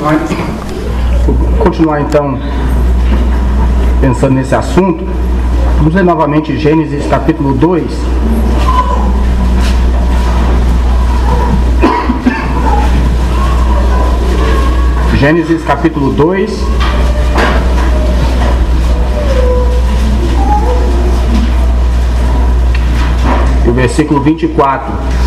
continuar então pensando nesse assunto. Vamos ler novamente Gênesis capítulo 2. Gênesis capítulo 2. E o versículo 24.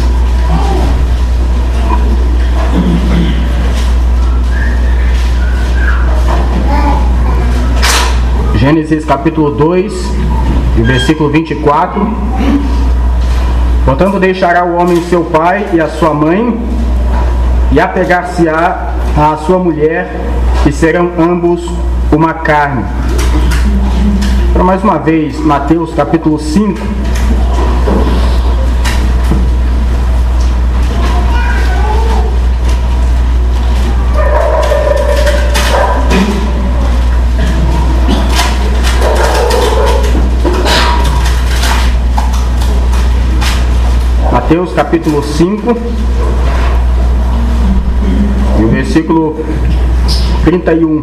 Gênesis capítulo 2, e o versículo 24. Portanto, deixará o homem seu pai e a sua mãe, e apegar-se-á à sua mulher, e serão ambos uma carne. Para mais uma vez, Mateus capítulo 5. Mateus capítulo 5, e o versículo 31.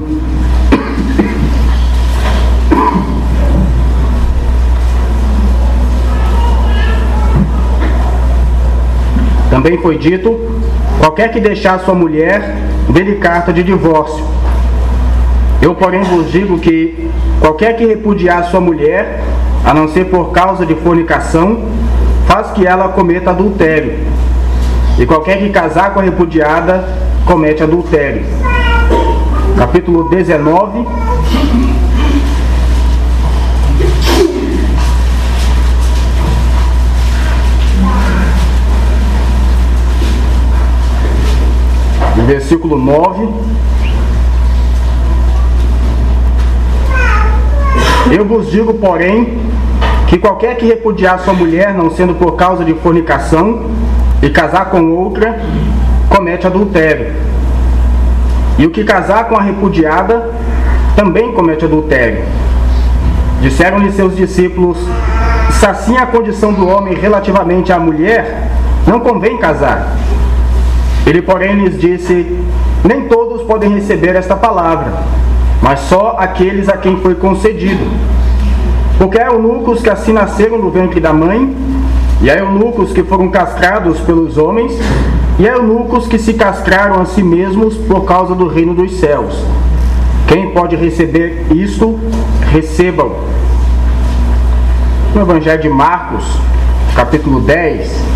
Também foi dito: qualquer que deixar sua mulher, dê-lhe carta de divórcio. Eu, porém, vos digo que qualquer que repudiar sua mulher, a não ser por causa de fornicação, faz que ela cometa adultério. E qualquer que casar com a repudiada, comete adultério. Capítulo 19. Versículo 9. Eu vos digo, porém, que qualquer que repudiar sua mulher, não sendo por causa de fornicação, e casar com outra, comete adultério. E o que casar com a repudiada, também comete adultério. Disseram-lhe seus discípulos: se assim é a condição do homem relativamente à mulher, não convém casar. Ele, porém, lhes disse: nem todos podem receber esta palavra, mas só aqueles a quem foi concedido. Porque há eunucos que assim nasceram no ventre da mãe, e há eunucos que foram castrados pelos homens, e há eunucos que se castraram a si mesmos por causa do reino dos céus. Quem pode receber isto, receba-o. No Evangelho de Marcos, capítulo 10,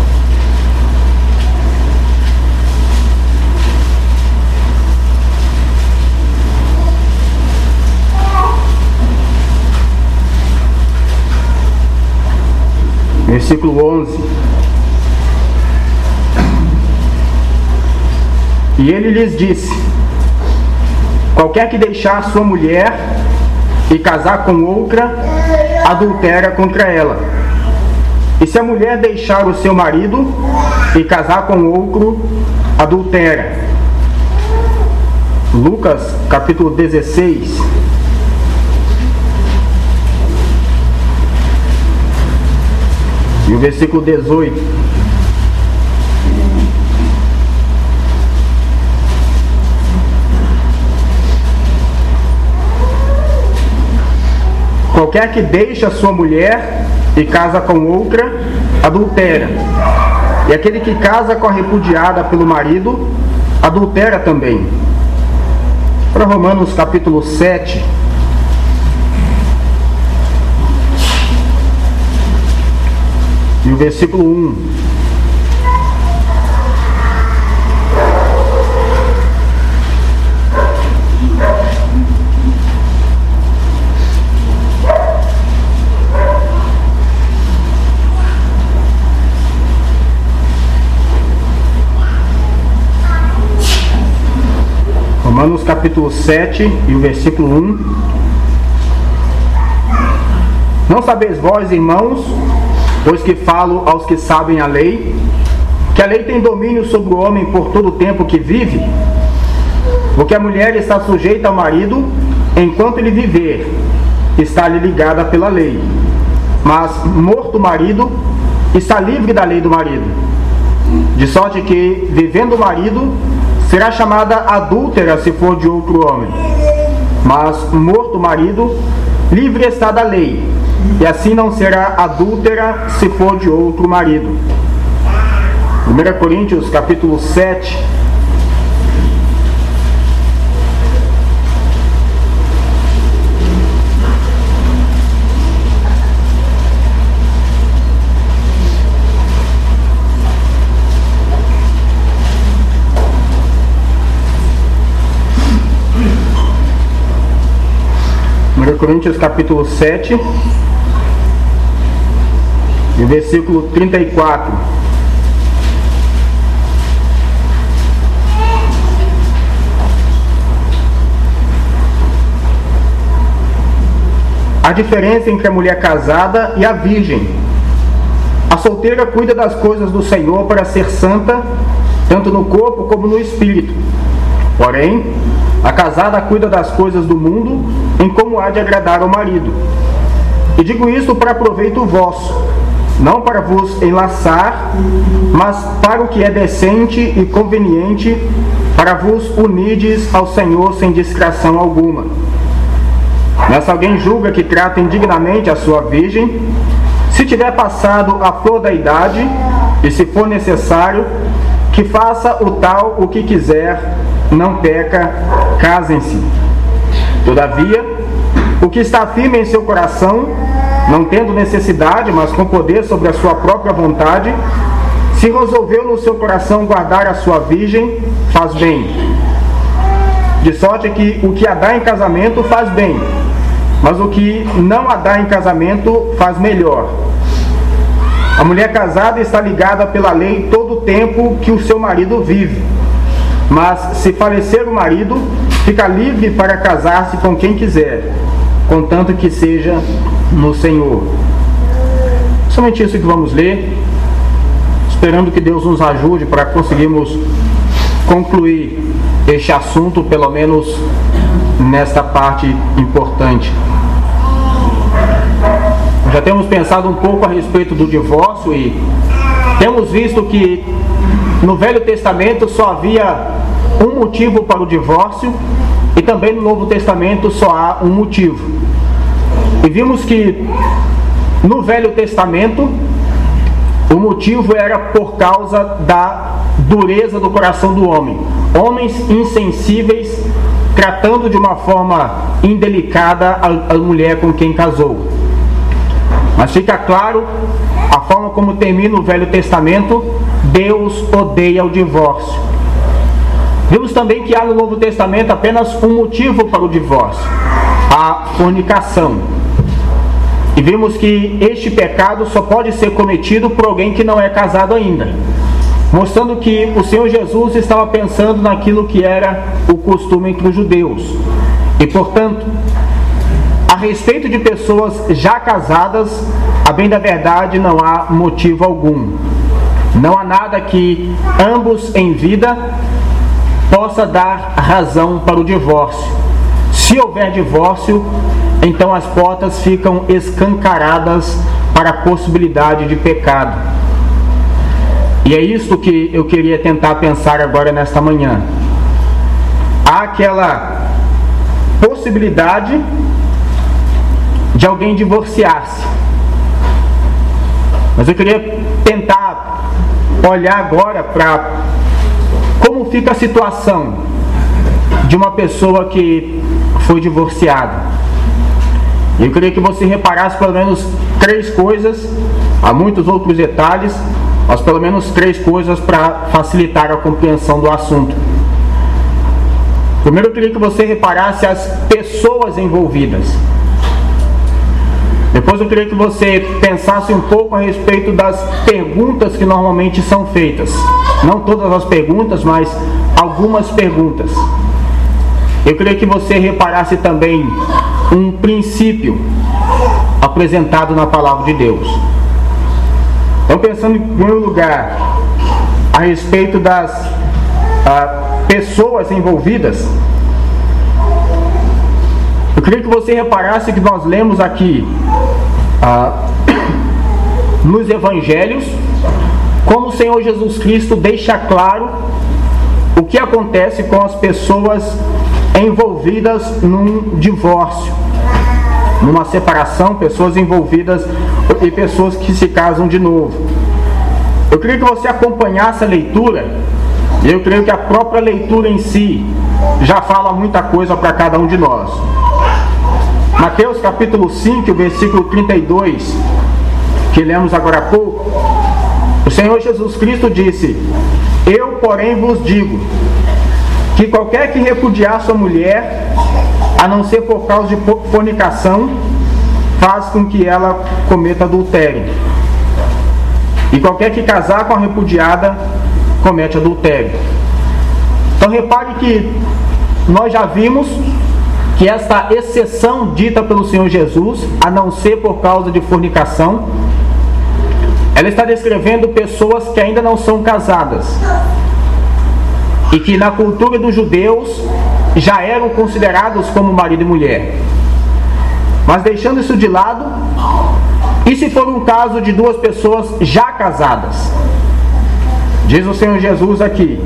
versículo 11. E ele lhes disse: qualquer que deixar sua mulher e casar com outra, adultera contra ela. E se a mulher deixar o seu marido e casar com outro, adultera. Lucas capítulo 16. E o versículo 18. Qualquer que deixa sua mulher e casa com outra, adultera. E aquele que casa com a repudiada pelo marido, adultera também. Para Romanos capítulo 7. E o versículo 1. Romanos capítulo 7 e o versículo 1. Não sabeis vós, irmãos, pois que falo aos que sabem a lei, que a lei tem domínio sobre o homem por todo o tempo que vive? Porque a mulher está sujeita ao marido enquanto ele viver, está-lhe ligada pela lei. Mas, morto o marido, está livre da lei do marido. De sorte que, vivendo o marido, será chamada adúltera se for de outro homem. Mas, morto o marido, livre está da lei, e assim não será adúltera se for de outro marido. 1 Coríntios capítulo 7. Coríntios capítulo 7, e versículo 34. A diferença entre a mulher casada e a virgem. A solteira cuida das coisas do Senhor para ser santa, tanto no corpo como no espírito. Porém, a casada cuida das coisas do mundo, em como há de agradar ao marido. E digo isto para proveito vosso, não para vos enlaçar, mas para o que é decente e conveniente, para vos unirdes ao Senhor sem discreção alguma. Mas se alguém julga que trata indignamente a sua virgem, se tiver passado a flor da idade, e se for necessário, que faça o tal o que quiser, não peca, casem-se. Todavia, o que está firme em seu coração, não tendo necessidade, mas com poder sobre a sua própria vontade, se resolveu no seu coração guardar a sua virgem, faz bem. De sorte que o que a dá em casamento faz bem, mas o que não a dá em casamento faz melhor. A mulher casada está ligada pela lei todo o tempo que o seu marido vive. Mas se falecer o marido, fica livre para casar-se com quem quiser, contanto que seja no Senhor. Somente isso que vamos ler, esperando que Deus nos ajude para conseguirmos concluir este assunto, pelo menos nesta parte importante. Já temos pensado um pouco a respeito do divórcio e temos visto que no Velho Testamento só havia um motivo para o divórcio e também no Novo Testamento só há um motivo. E vimos que no Velho Testamento o motivo era por causa da dureza do coração do homem. Homens insensíveis tratando de uma forma indelicada a mulher com quem casou. Mas fica claro, a forma como termina o Velho Testamento, Deus odeia o divórcio. Vimos também que há no Novo Testamento apenas um motivo para o divórcio: a fornicação. E vimos que este pecado só pode ser cometido por alguém que não é casado ainda, mostrando que o Senhor Jesus estava pensando naquilo que era o costume entre os judeus. E portanto, a respeito de pessoas já casadas, a bem da verdade não há motivo algum. Não há nada que ambos em vida possa dar razão para o divórcio. Se houver divórcio, então as portas ficam escancaradas para a possibilidade de pecado. E é isso que eu queria tentar pensar agora nesta manhã. Há aquela possibilidade de alguém divorciar-se. Mas eu queria tentar olhar agora para como fica a situação de uma pessoa que foi divorciada. Eu queria que você reparasse pelo menos 3 coisas, há muitos outros detalhes, mas pelo menos 3 coisas para facilitar a compreensão do assunto. Primeiro eu queria que você reparasse as pessoas envolvidas. Depois eu queria que você pensasse um pouco a respeito das perguntas que normalmente são feitas. Não todas as perguntas, mas algumas perguntas. Eu queria que você reparasse também um princípio apresentado na palavra de Deus. Então, pensando em primeiro lugar a respeito das pessoas envolvidas, eu queria que você reparasse que nós lemos aqui nos Evangelhos como o Senhor Jesus Cristo deixa claro o que acontece com as pessoas envolvidas num divórcio, numa separação, pessoas envolvidas e pessoas que se casam de novo. Eu queria que você acompanhasse a leitura, e eu creio que a própria leitura em si já fala muita coisa para cada um de nós. Mateus capítulo 5, versículo 32, que lemos agora há pouco, o Senhor Jesus Cristo disse: eu, porém, vos digo, que qualquer que repudiar sua mulher, a não ser por causa de fornicação, faz com que ela cometa adultério. E qualquer que casar com a repudiada, comete adultério. Então repare que nós já vimos que esta exceção dita pelo Senhor Jesus, a não ser por causa de fornicação, ela está descrevendo pessoas que ainda não são casadas e que na cultura dos judeus já eram considerados como marido e mulher. Mas deixando isso de lado, e se for um caso de duas pessoas já casadas? Diz o Senhor Jesus aqui: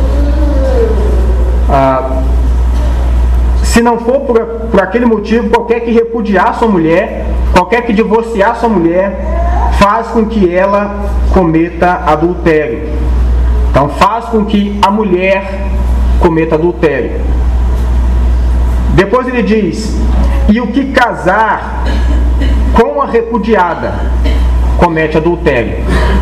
se não for por aquele motivo, qualquer que repudiar sua mulher, qualquer que divorciar sua mulher, faz com que ela cometa adultério. Então faz com que a mulher cometa adultério. Depois ele diz: e o que casar com a repudiada comete adultério.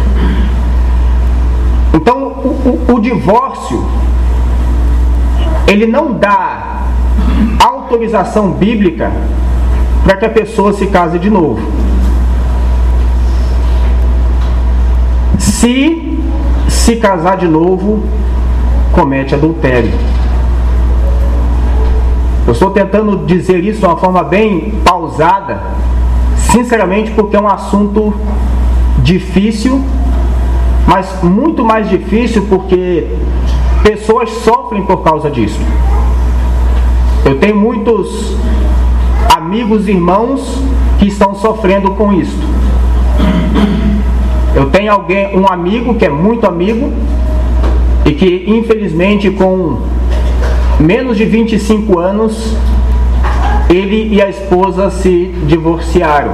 Então o divórcio, ele não dá autorização bíblica para que a pessoa se case de novo. Se casar de novo, comete adultério. Eu estou tentando dizer isso de uma forma bem pausada, sinceramente, porque é um assunto difícil, mas muito mais difícil porque pessoas sofrem por causa disso. Eu tenho muitos amigos e irmãos que estão sofrendo com isso. Eu tenho um amigo que é muito amigo e que infelizmente com menos de 25 anos ele e a esposa se divorciaram.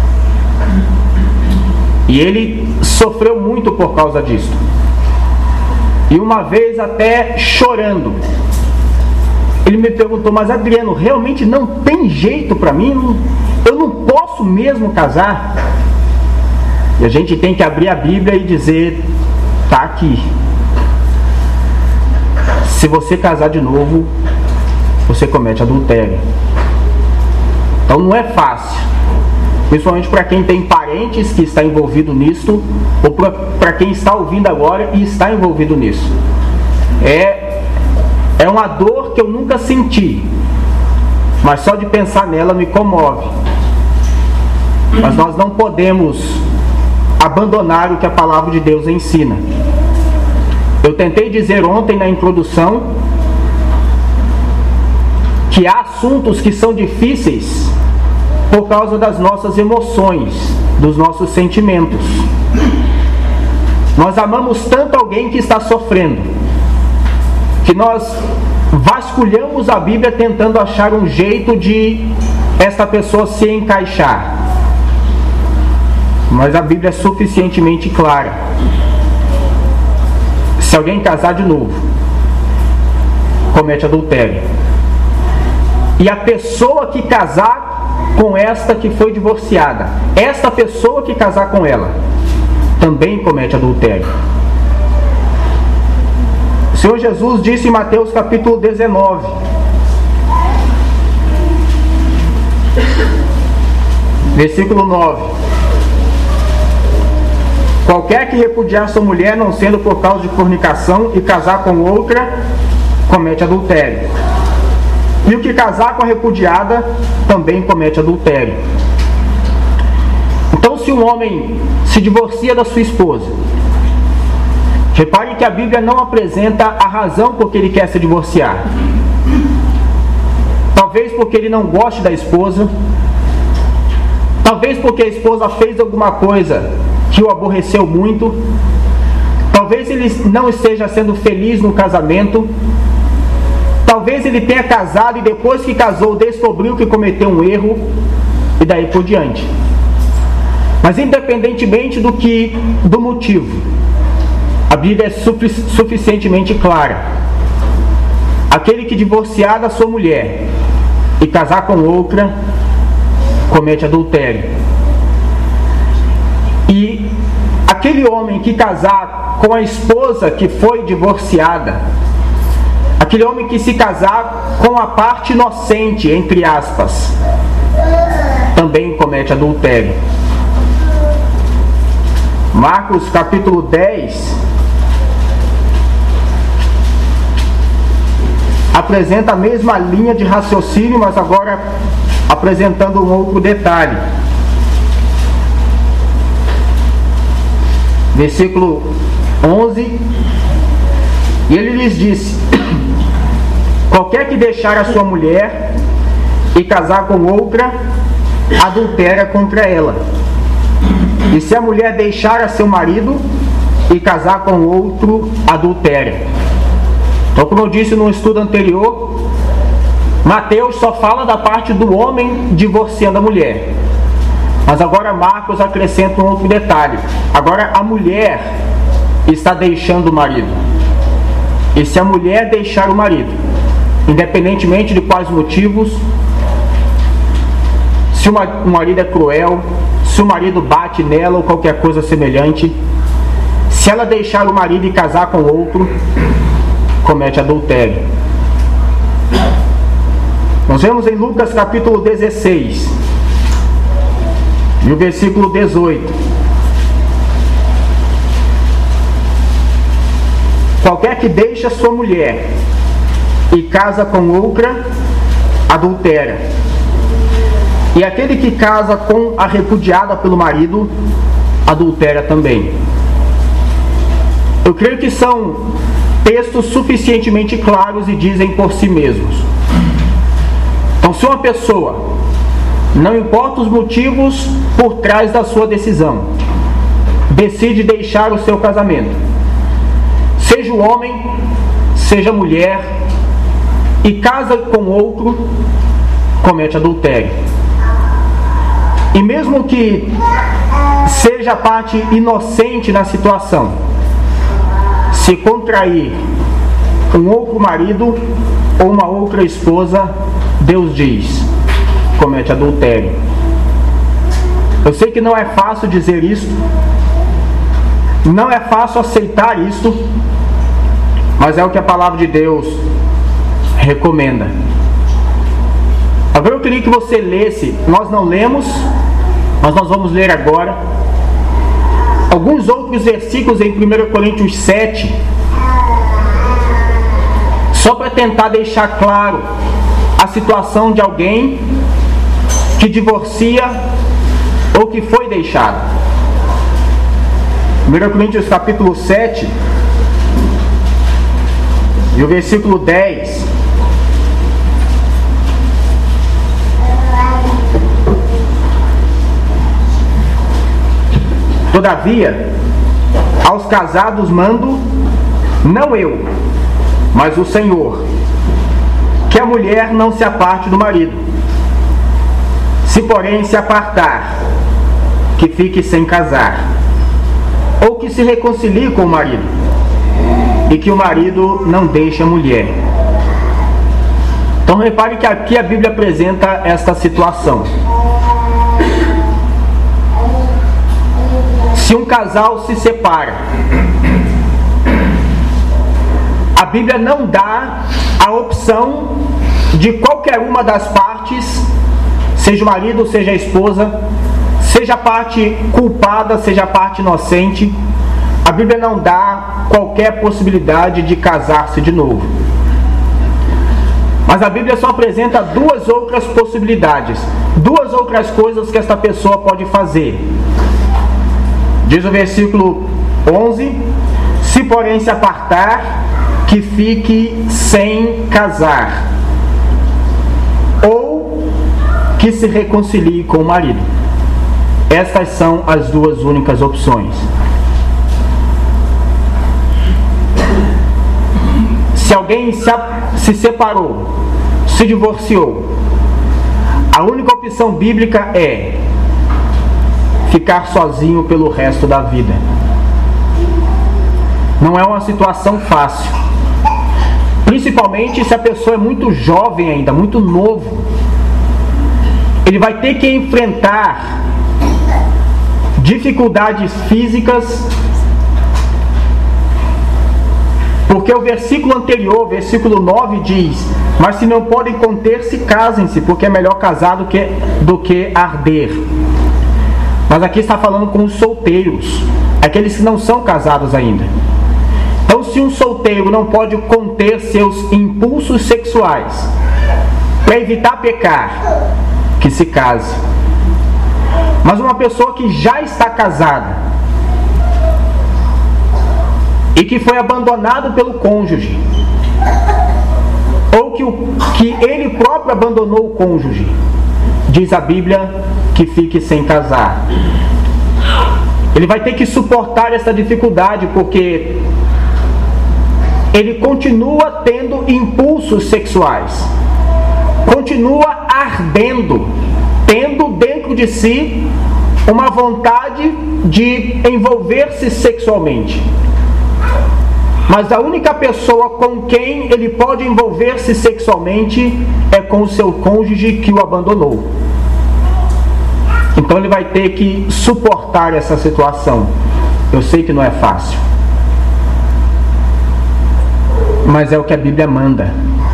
E ele sofreu muito por causa disso. E uma vez até chorando, ele me perguntou: mas Adriano, realmente não tem jeito para mim? Eu não posso mesmo casar? E a gente tem que abrir a Bíblia e dizer: tá aqui. Se você casar de novo, você comete adultério. Então não é fácil, principalmente para quem tem parentes que está envolvido nisso, ou para quem está ouvindo agora e está envolvido nisso. É uma dor que eu nunca senti, mas só de pensar nela me comove. Mas nós não podemos abandonar o que a palavra de Deus ensina. Eu tentei dizer ontem na introdução que há assuntos que são difíceis por causa das nossas emoções, dos nossos sentimentos. Nós amamos tanto alguém que está sofrendo, que nós vasculhamos a Bíblia tentando achar um jeito de esta pessoa se encaixar. Mas a Bíblia é suficientemente clara. Se alguém casar de novo, comete adultério. E a pessoa que casar com esta que foi divorciada, esta pessoa que casar com ela, também comete adultério. O Senhor Jesus disse em Mateus capítulo 19, versículo 9: qualquer que repudiar sua mulher, não sendo por causa de fornicação, e casar com outra, comete adultério. E o que casar com a repudiada, também comete adultério. Então, se um homem se divorcia da sua esposa, repare que a Bíblia não apresenta a razão por que ele quer se divorciar. Talvez porque ele não goste da esposa, talvez porque a esposa fez alguma coisa que o aborreceu muito, talvez ele ele não esteja sendo feliz no casamento. Talvez ele tenha casado e depois que casou descobriu que cometeu um erro e daí por diante. Mas independentemente do motivo, a Bíblia é suficientemente clara. Aquele que divorciar da sua mulher e casar com outra, comete adultério. E aquele homem que casar com a esposa que foi divorciada, aquele homem que se casar com a parte inocente, entre aspas, também comete adultério. Marcos capítulo 10 apresenta a mesma linha de raciocínio, mas agora apresentando um outro detalhe. Versículo 11: e ele lhes disse: qualquer que deixar a sua mulher e casar com outra, adultera contra ela. E se a mulher deixar a seu marido e casar com outro, adultera. Então, como eu disse no estudo anterior, Mateus só fala da parte do homem divorciando a mulher. Mas agora Marcos acrescenta um outro detalhe. Agora a mulher está deixando o marido. E se a mulher deixar o marido, independentemente de quais motivos, se o marido é cruel, se o marido bate nela ou qualquer coisa semelhante, se ela deixar o marido e casar com outro, comete adultério. Nós vemos em Lucas capítulo 16 e o versículo 18: qualquer que deixa sua mulher e casa com outra, adultera. E aquele que casa com a repudiada pelo marido, adultera também. Eu creio que são textos suficientemente claros e dizem por si mesmos. Então, se uma pessoa, não importa os motivos por trás da sua decisão, decide deixar o seu casamento, seja o homem, seja a mulher, e casa com outro, comete adultério. E mesmo que seja a parte inocente na situação, se contrair um outro marido ou uma outra esposa, Deus diz: comete adultério. Eu sei que não é fácil dizer isso, não é fácil aceitar isso, mas é o que a palavra de Deus recomenda. Agora eu queria que você lesse, nós não lemos, mas nós vamos ler agora alguns outros versículos em 1 Coríntios 7, só para tentar deixar claro a situação de alguém que divorcia ou que foi deixado. 1 Coríntios capítulo 7 e o versículo 10. Todavia, aos casados mando, não eu, mas o Senhor, que a mulher não se aparte do marido. Se porém se apartar, que fique sem casar, ou que se reconcilie com o marido, e que o marido não deixe a mulher. Então repare que aqui a Bíblia apresenta esta situação. Se um casal se separa, a Bíblia não dá a opção de qualquer uma das partes, seja o marido, seja a esposa, seja a parte culpada, seja a parte inocente. A Bíblia não dá qualquer possibilidade de casar-se de novo. Mas a Bíblia só apresenta duas outras possibilidades, duas outras coisas que esta pessoa pode fazer. Diz o versículo 11: se porém se apartar, que fique sem casar, ou que se reconcilie com o marido. Estas são as duas únicas opções. alguém se separou, se divorciou, a única opção bíblica é ficar sozinho pelo resto da vida. Não é uma situação fácil, principalmente se a pessoa é muito jovem ainda, muito novo. Ele vai ter que enfrentar dificuldades físicas, porque o versículo anterior, versículo 9 diz: mas se não podem conter-se, casem-se, porque é melhor casar do que arder. Mas aqui está falando com os solteiros, aqueles que não são casados ainda. Então, se um solteiro não pode conter seus impulsos sexuais para evitar pecar, que se case. Mas uma pessoa que já está casada e que foi abandonado pelo cônjuge, ou que ele próprio abandonou o cônjuge, diz a Bíblia que fique sem casar. Ele vai ter que suportar essa dificuldade, porque ele continua tendo impulsos sexuais, continua ardendo, tendo dentro de si uma vontade de envolver-se sexualmente. Mas a única pessoa com quem ele pode envolver-se sexualmente é com o seu cônjuge que o abandonou. Então ele vai ter que suportar essa situação. Eu sei que não é fácil, mas é o que a Bíblia manda.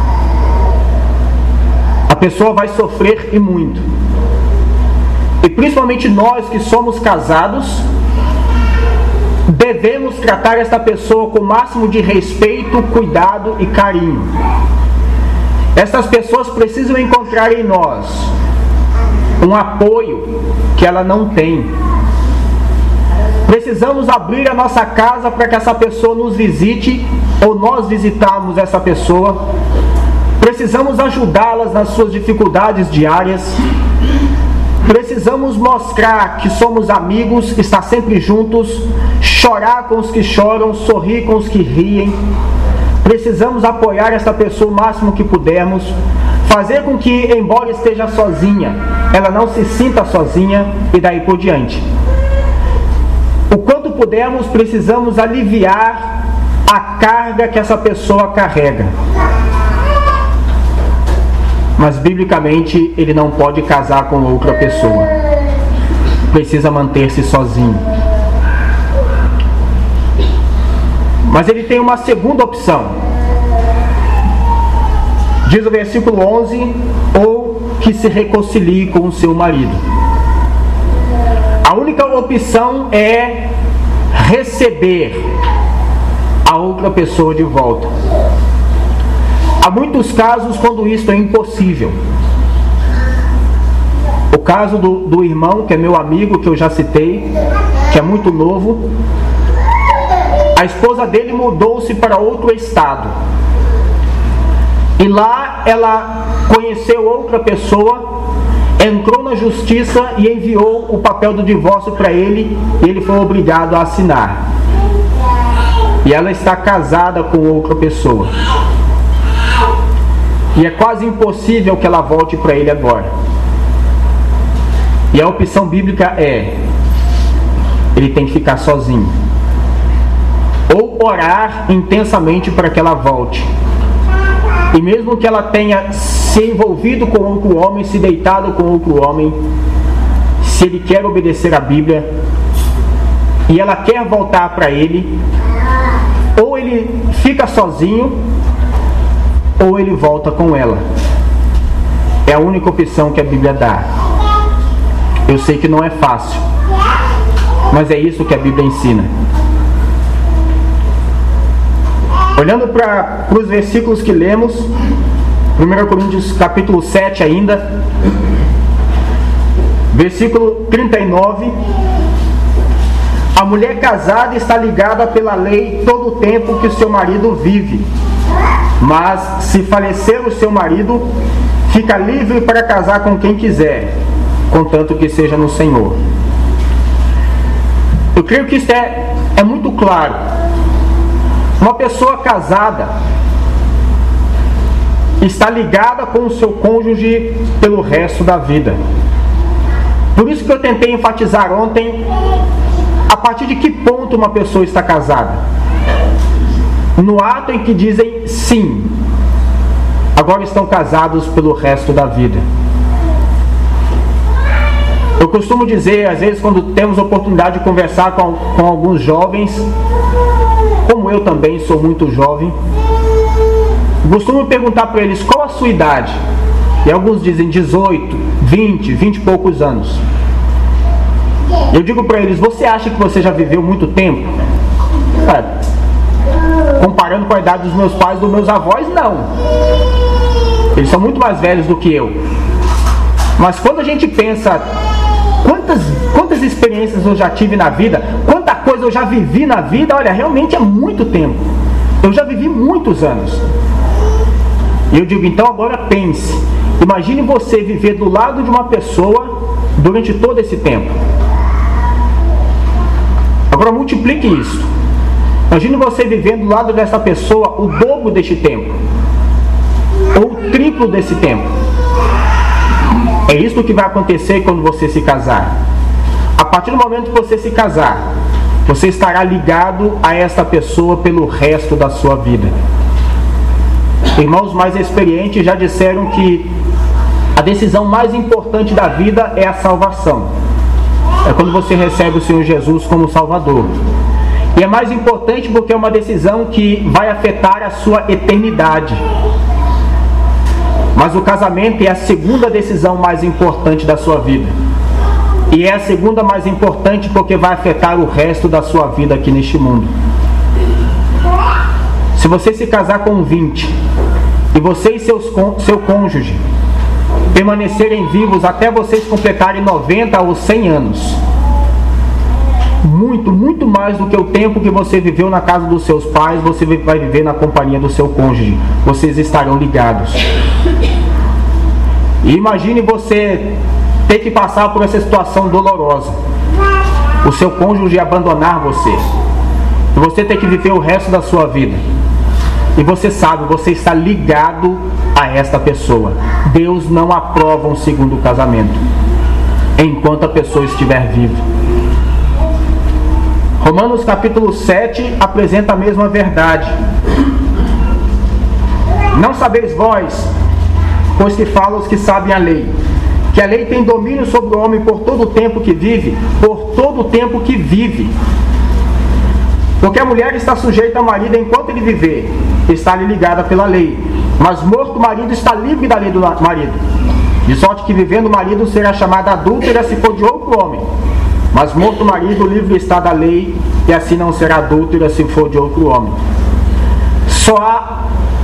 A pessoa vai sofrer e muito. E principalmente nós que somos casados, devemos tratar esta pessoa com o máximo de respeito, cuidado e carinho. Essas pessoas precisam encontrar em nós um apoio que ela não tem. Precisamos abrir a nossa casa para que essa pessoa nos visite, ou nós visitarmos essa pessoa. Precisamos ajudá-las nas suas dificuldades diárias. Precisamos mostrar que somos amigos, estar sempre juntos, chorar com os que choram, sorrir com os que riem. Precisamos apoiar essa pessoa o máximo que pudermos, fazer com que, embora esteja sozinha, ela não se sinta sozinha, e daí por diante. O quanto pudermos, precisamos aliviar a carga que essa pessoa carrega. Mas biblicamente ele não pode casar com outra pessoa. Precisa manter-se sozinho. Mas ele tem uma segunda opção. Diz o versículo 11: ou que se reconcilie com o seu marido. A única opção é receber a outra pessoa de volta. Há muitos casos quando isso é impossível. O caso do irmão, que é meu amigo, que eu já citei, que é muito novo. A esposa dele mudou-se para outro estado. E lá ela conheceu outra pessoa, entrou na justiça e enviou o papel do divórcio para ele, e ele foi obrigado a assinar. E ela está casada com outra pessoa. E é quase impossível que ela volte para ele agora. E a opção bíblica é: ele tem que ficar sozinho, ou orar intensamente para que ela volte. E mesmo que ela tenha se envolvido com outro homem, se deitado com outro homem, se ele quer obedecer a Bíblia e ela quer voltar para ele, ou ele fica sozinho, ou ele volta com ela. É a única opção que a Bíblia dá. Eu sei que não é fácil, mas é isso que a Bíblia ensina. Olhando para os versículos que lemos, 1 Coríntios capítulo 7 ainda, versículo 39: a mulher casada está ligada pela lei todo o tempo que o seu marido vive, mas se falecer o seu marido, fica livre para casar com quem quiser, contanto que seja no Senhor. Eu creio que isso é muito claro. Uma pessoa casada, está ligada com o seu cônjuge pelo resto da vida. Por isso que eu tentei enfatizar ontem a partir de que ponto uma pessoa está casada. No ato em que dizem sim, agora estão casados pelo resto da vida. Eu costumo dizer, às vezes, quando temos oportunidade de conversar com alguns jovens, como eu também sou muito jovem, costumo perguntar para eles qual a sua idade. E alguns dizem 18, 20 e poucos anos. Eu digo para eles, você acha que você já viveu muito tempo? Comparando com a idade dos meus pais e dos meus avós, não. Eles são muito mais velhos do que eu. Mas quando a gente pensa quantas experiências eu já tive na vida, quanta coisa eu já vivi na vida, olha, realmente é muito tempo. Eu já vivi muitos anos. E eu digo, então agora pense. Imagine você viver do lado de uma pessoa durante todo esse tempo. Agora multiplique isso. Imagine você vivendo do lado dessa pessoa o dobro deste tempo. Ou o triplo desse tempo. É isso que vai acontecer quando você se casar. A partir do momento que você se casar, você estará ligado a esta pessoa pelo resto da sua vida. Irmãos mais experientes já disseram que a decisão mais importante da vida é a salvação. É quando você recebe o Senhor Jesus como Salvador. E é mais importante porque é uma decisão que vai afetar a sua eternidade. Mas o casamento é a segunda decisão mais importante da sua vida. E é a segunda mais importante porque vai afetar o resto da sua vida aqui neste mundo. Se você se casar com 20 e você e seu cônjuge permanecerem vivos até vocês completarem 90 ou 100 anos, muito mais do que o tempo que você viveu na casa dos seus pais, você vai viver na companhia do seu cônjuge. Vocês estarão ligados. E imagine você ter que passar por essa situação dolorosa. O seu cônjuge abandonar você. E você ter que viver o resto da sua vida. E você sabe, você está ligado a esta pessoa. Deus não aprova um segundo casamento enquanto a pessoa estiver viva. Romanos capítulo 7 apresenta a mesma verdade. Não sabeis vós, pois que falam os que sabem a lei, que a lei tem domínio sobre o homem por todo o tempo que vive, por todo o tempo que vive. Porque a mulher está sujeita ao marido enquanto ele viver, está-lhe ligada pela lei. Mas morto o marido está livre da lei do marido. De sorte que vivendo o marido será chamada adúltera se for de outro homem. Mas morto o marido, livre está da lei, e assim não será adúltera se for de outro homem. Só há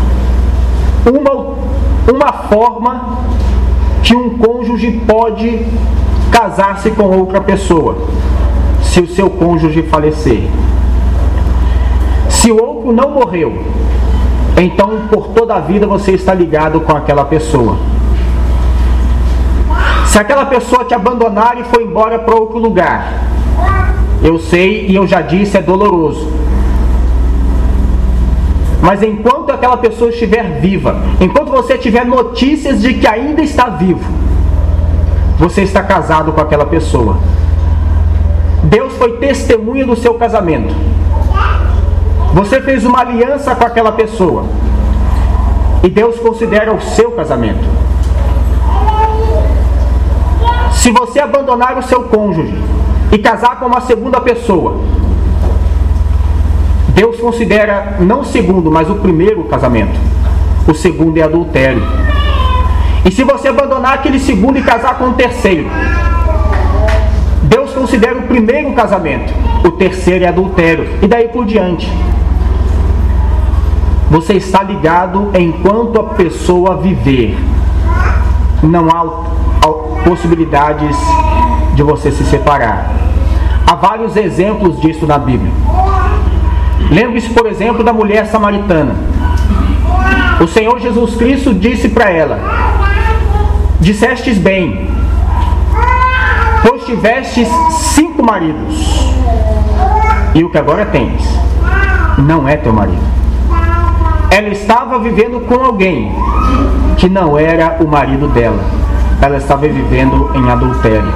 uma forma que um cônjuge pode casar-se com outra pessoa: se o seu cônjuge falecer. Se o outro não morreu, então por toda a vida você está ligado com aquela pessoa. Se aquela pessoa te abandonar e for embora para outro lugar, eu sei e eu já disse, é doloroso. Mas enquanto aquela pessoa estiver viva, enquanto você tiver notícias de que ainda está vivo, você está casado com aquela pessoa. Deus foi testemunha do seu casamento. Você fez uma aliança com aquela pessoa. E Deus considera o seu casamento. Se você abandonar o seu cônjuge e casar com uma segunda pessoa, Deus considera não o segundo, mas o primeiro casamento. O segundo é adultério. E se você abandonar aquele segundo e casar com o terceiro, Deus considera o primeiro casamento. O terceiro é adultério. E daí por diante. Você está ligado enquanto a pessoa viver. Não há possibilidades de você se separar. Há vários exemplos disso na Bíblia. Lembre-se, por exemplo, da mulher samaritana. O Senhor Jesus Cristo disse para ela: dissestes bem, pois tivestes 5 maridos, e o que agora tens não é teu marido. Ela estava vivendo com alguém que não era o marido dela. Ela estava vivendo em adultério.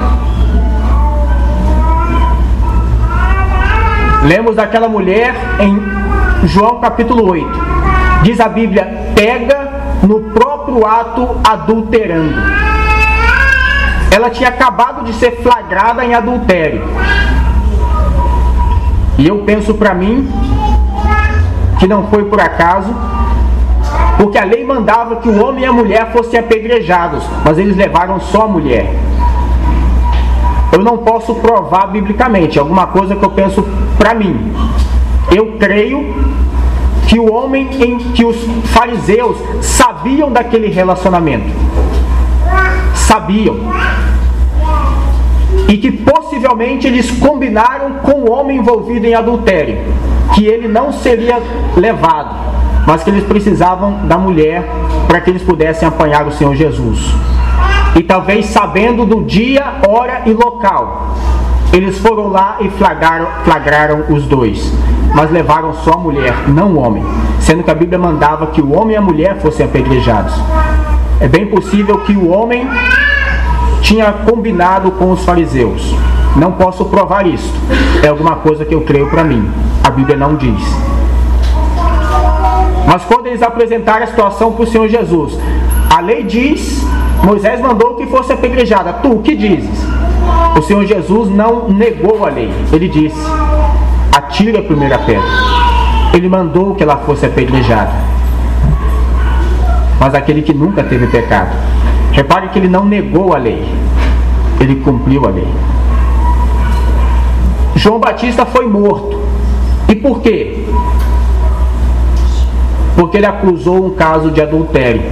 Lemos daquela mulher em João capítulo 8. Diz a Bíblia: pega no próprio ato adulterando. Ela tinha acabado de ser flagrada em adultério. E eu penso para mim que não foi por acaso, porque a lei mandava que o homem e a mulher fossem apedrejados, mas eles levaram só a mulher. Eu não posso provar biblicamente, é alguma coisa que eu penso para mim. Eu creio que o homem, que os fariseus sabiam daquele relacionamento. Sabiam. E que possivelmente eles combinaram com o homem envolvido em adultério, que ele não seria levado, mas que eles precisavam da mulher para que eles pudessem apanhar o Senhor Jesus. E talvez sabendo do dia, hora e local, eles foram lá e flagraram os dois, mas levaram só a mulher, não o homem, sendo que a Bíblia mandava que o homem e a mulher fossem apedrejados. É bem possível que o homem tinha combinado com os fariseus. Não posso provar isso, é alguma coisa que eu creio para mim, a Bíblia não diz. Mas quando eles apresentaram a situação para o Senhor Jesus, a lei diz, Moisés mandou que fosse apedrejada. Tu, o que dizes? O Senhor Jesus não negou a lei. Ele disse: atire a primeira pedra. Ele mandou que ela fosse apedrejada. Mas aquele que nunca teve pecado, repare que ele não negou a lei, ele cumpriu a lei. João Batista foi morto. E por quê? Porque ele acusou um caso de adultério.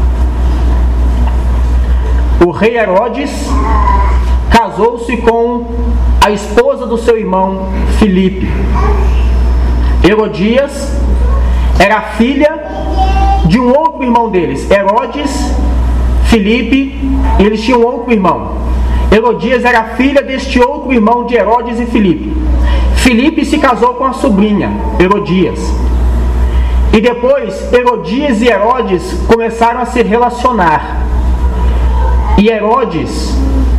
O rei Herodes casou-se com a esposa do seu irmão Filipe. Herodias era filha de um outro irmão deles. Herodes, Filipe, e eles tinham outro irmão. Herodias era filha deste outro irmão de Herodes e Filipe. Filipe se casou com a sobrinha, Herodias. E depois, Herodias e Herodes começaram a se relacionar. E Herodes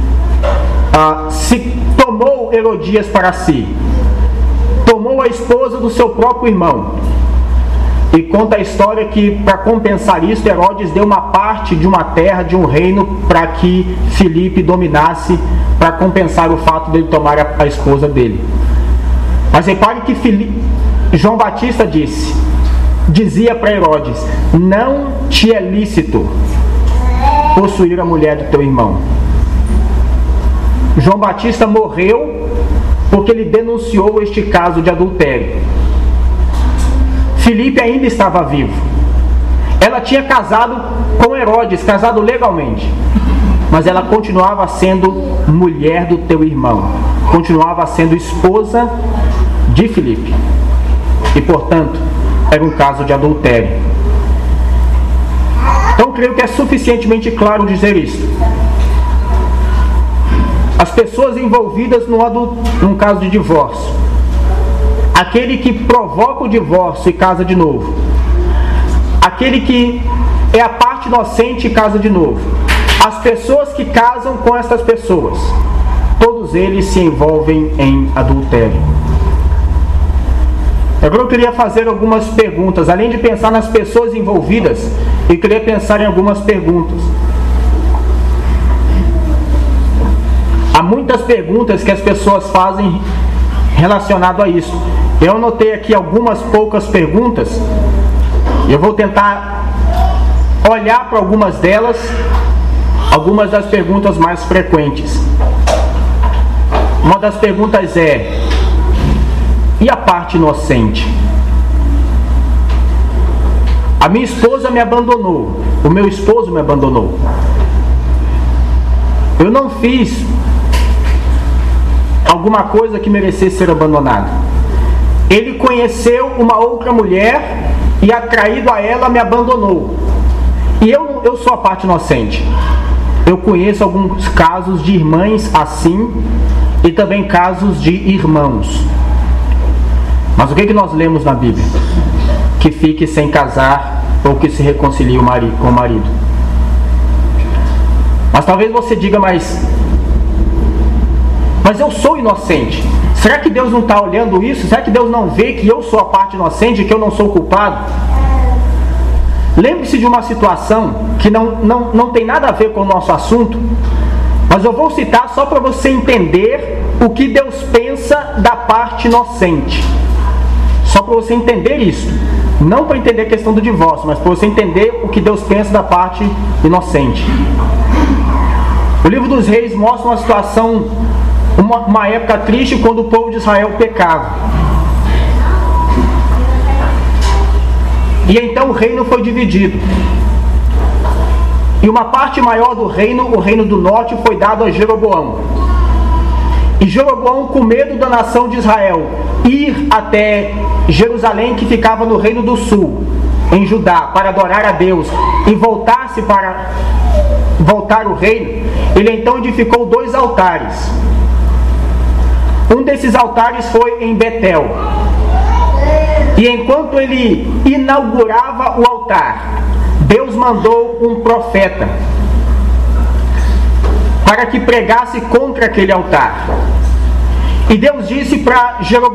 tomou Herodias para si. Tomou a esposa do seu próprio irmão. E conta a história que, para compensar isso, Herodes deu uma parte de uma terra, de um reino, para que Filipe dominasse, para compensar o fato dele tomar a esposa dele. Mas repare que João Batista dizia para Herodes: não te é lícito possuir a mulher do teu irmão. João Batista morreu porque ele denunciou este caso de adultério. Filipe ainda estava vivo. Ela tinha casado com Herodes, casado legalmente, mas ela continuava sendo mulher do teu irmão, continuava sendo esposa de Filipe, e portanto era um caso de adultério. Então creio que é suficientemente claro dizer isso. As pessoas envolvidas num caso de divórcio, aquele que provoca o divórcio e casa de novo, aquele que é a parte inocente e casa de novo, as pessoas que casam com essas pessoas, todos eles se envolvem em adultério. Agora eu queria fazer algumas perguntas. Além de pensar nas pessoas envolvidas, eu queria pensar em algumas perguntas. Há muitas perguntas que as pessoas fazem relacionado a isso. Eu anotei aqui algumas poucas perguntas. Eu vou tentar olhar para algumas delas, algumas das perguntas mais frequentes. Uma das perguntas é: e a parte inocente? A minha esposa me abandonou, o meu esposo me abandonou. Eu não fiz alguma coisa que merecesse ser abandonado. Ele conheceu uma outra mulher e, atraído a ela, me abandonou. E eu sou a parte inocente. Eu conheço alguns casos de irmãs assim e também casos de irmãos. Mas o que nós lemos na Bíblia? Que fique sem casar ou que se reconcilie com o marido. Mas talvez você diga, mas eu sou inocente. Será que Deus não está olhando isso? Será que Deus não vê que eu sou a parte inocente, que eu não sou culpado? Lembre-se de uma situação que não tem nada a ver com o nosso assunto, mas eu vou citar só para você entender o que Deus pensa da parte inocente. Só para você entender isso. Não para entender a questão do divórcio, mas para você entender o que Deus pensa da parte inocente. O livro dos Reis mostra uma situação, uma época triste, quando o povo de Israel pecava. E então o reino foi dividido. E uma parte maior do reino, o reino do norte, foi dado a Jeroboão. E Jeroboão, com medo da nação de Israel ir até Jerusalém, que ficava no reino do sul, em Judá, para adorar a Deus, e voltar-se para voltar o reino, ele então edificou 2 altares. Um desses altares foi em Betel. E enquanto ele inaugurava o altar, Deus mandou um profeta para que pregasse contra aquele altar. E Deus disse para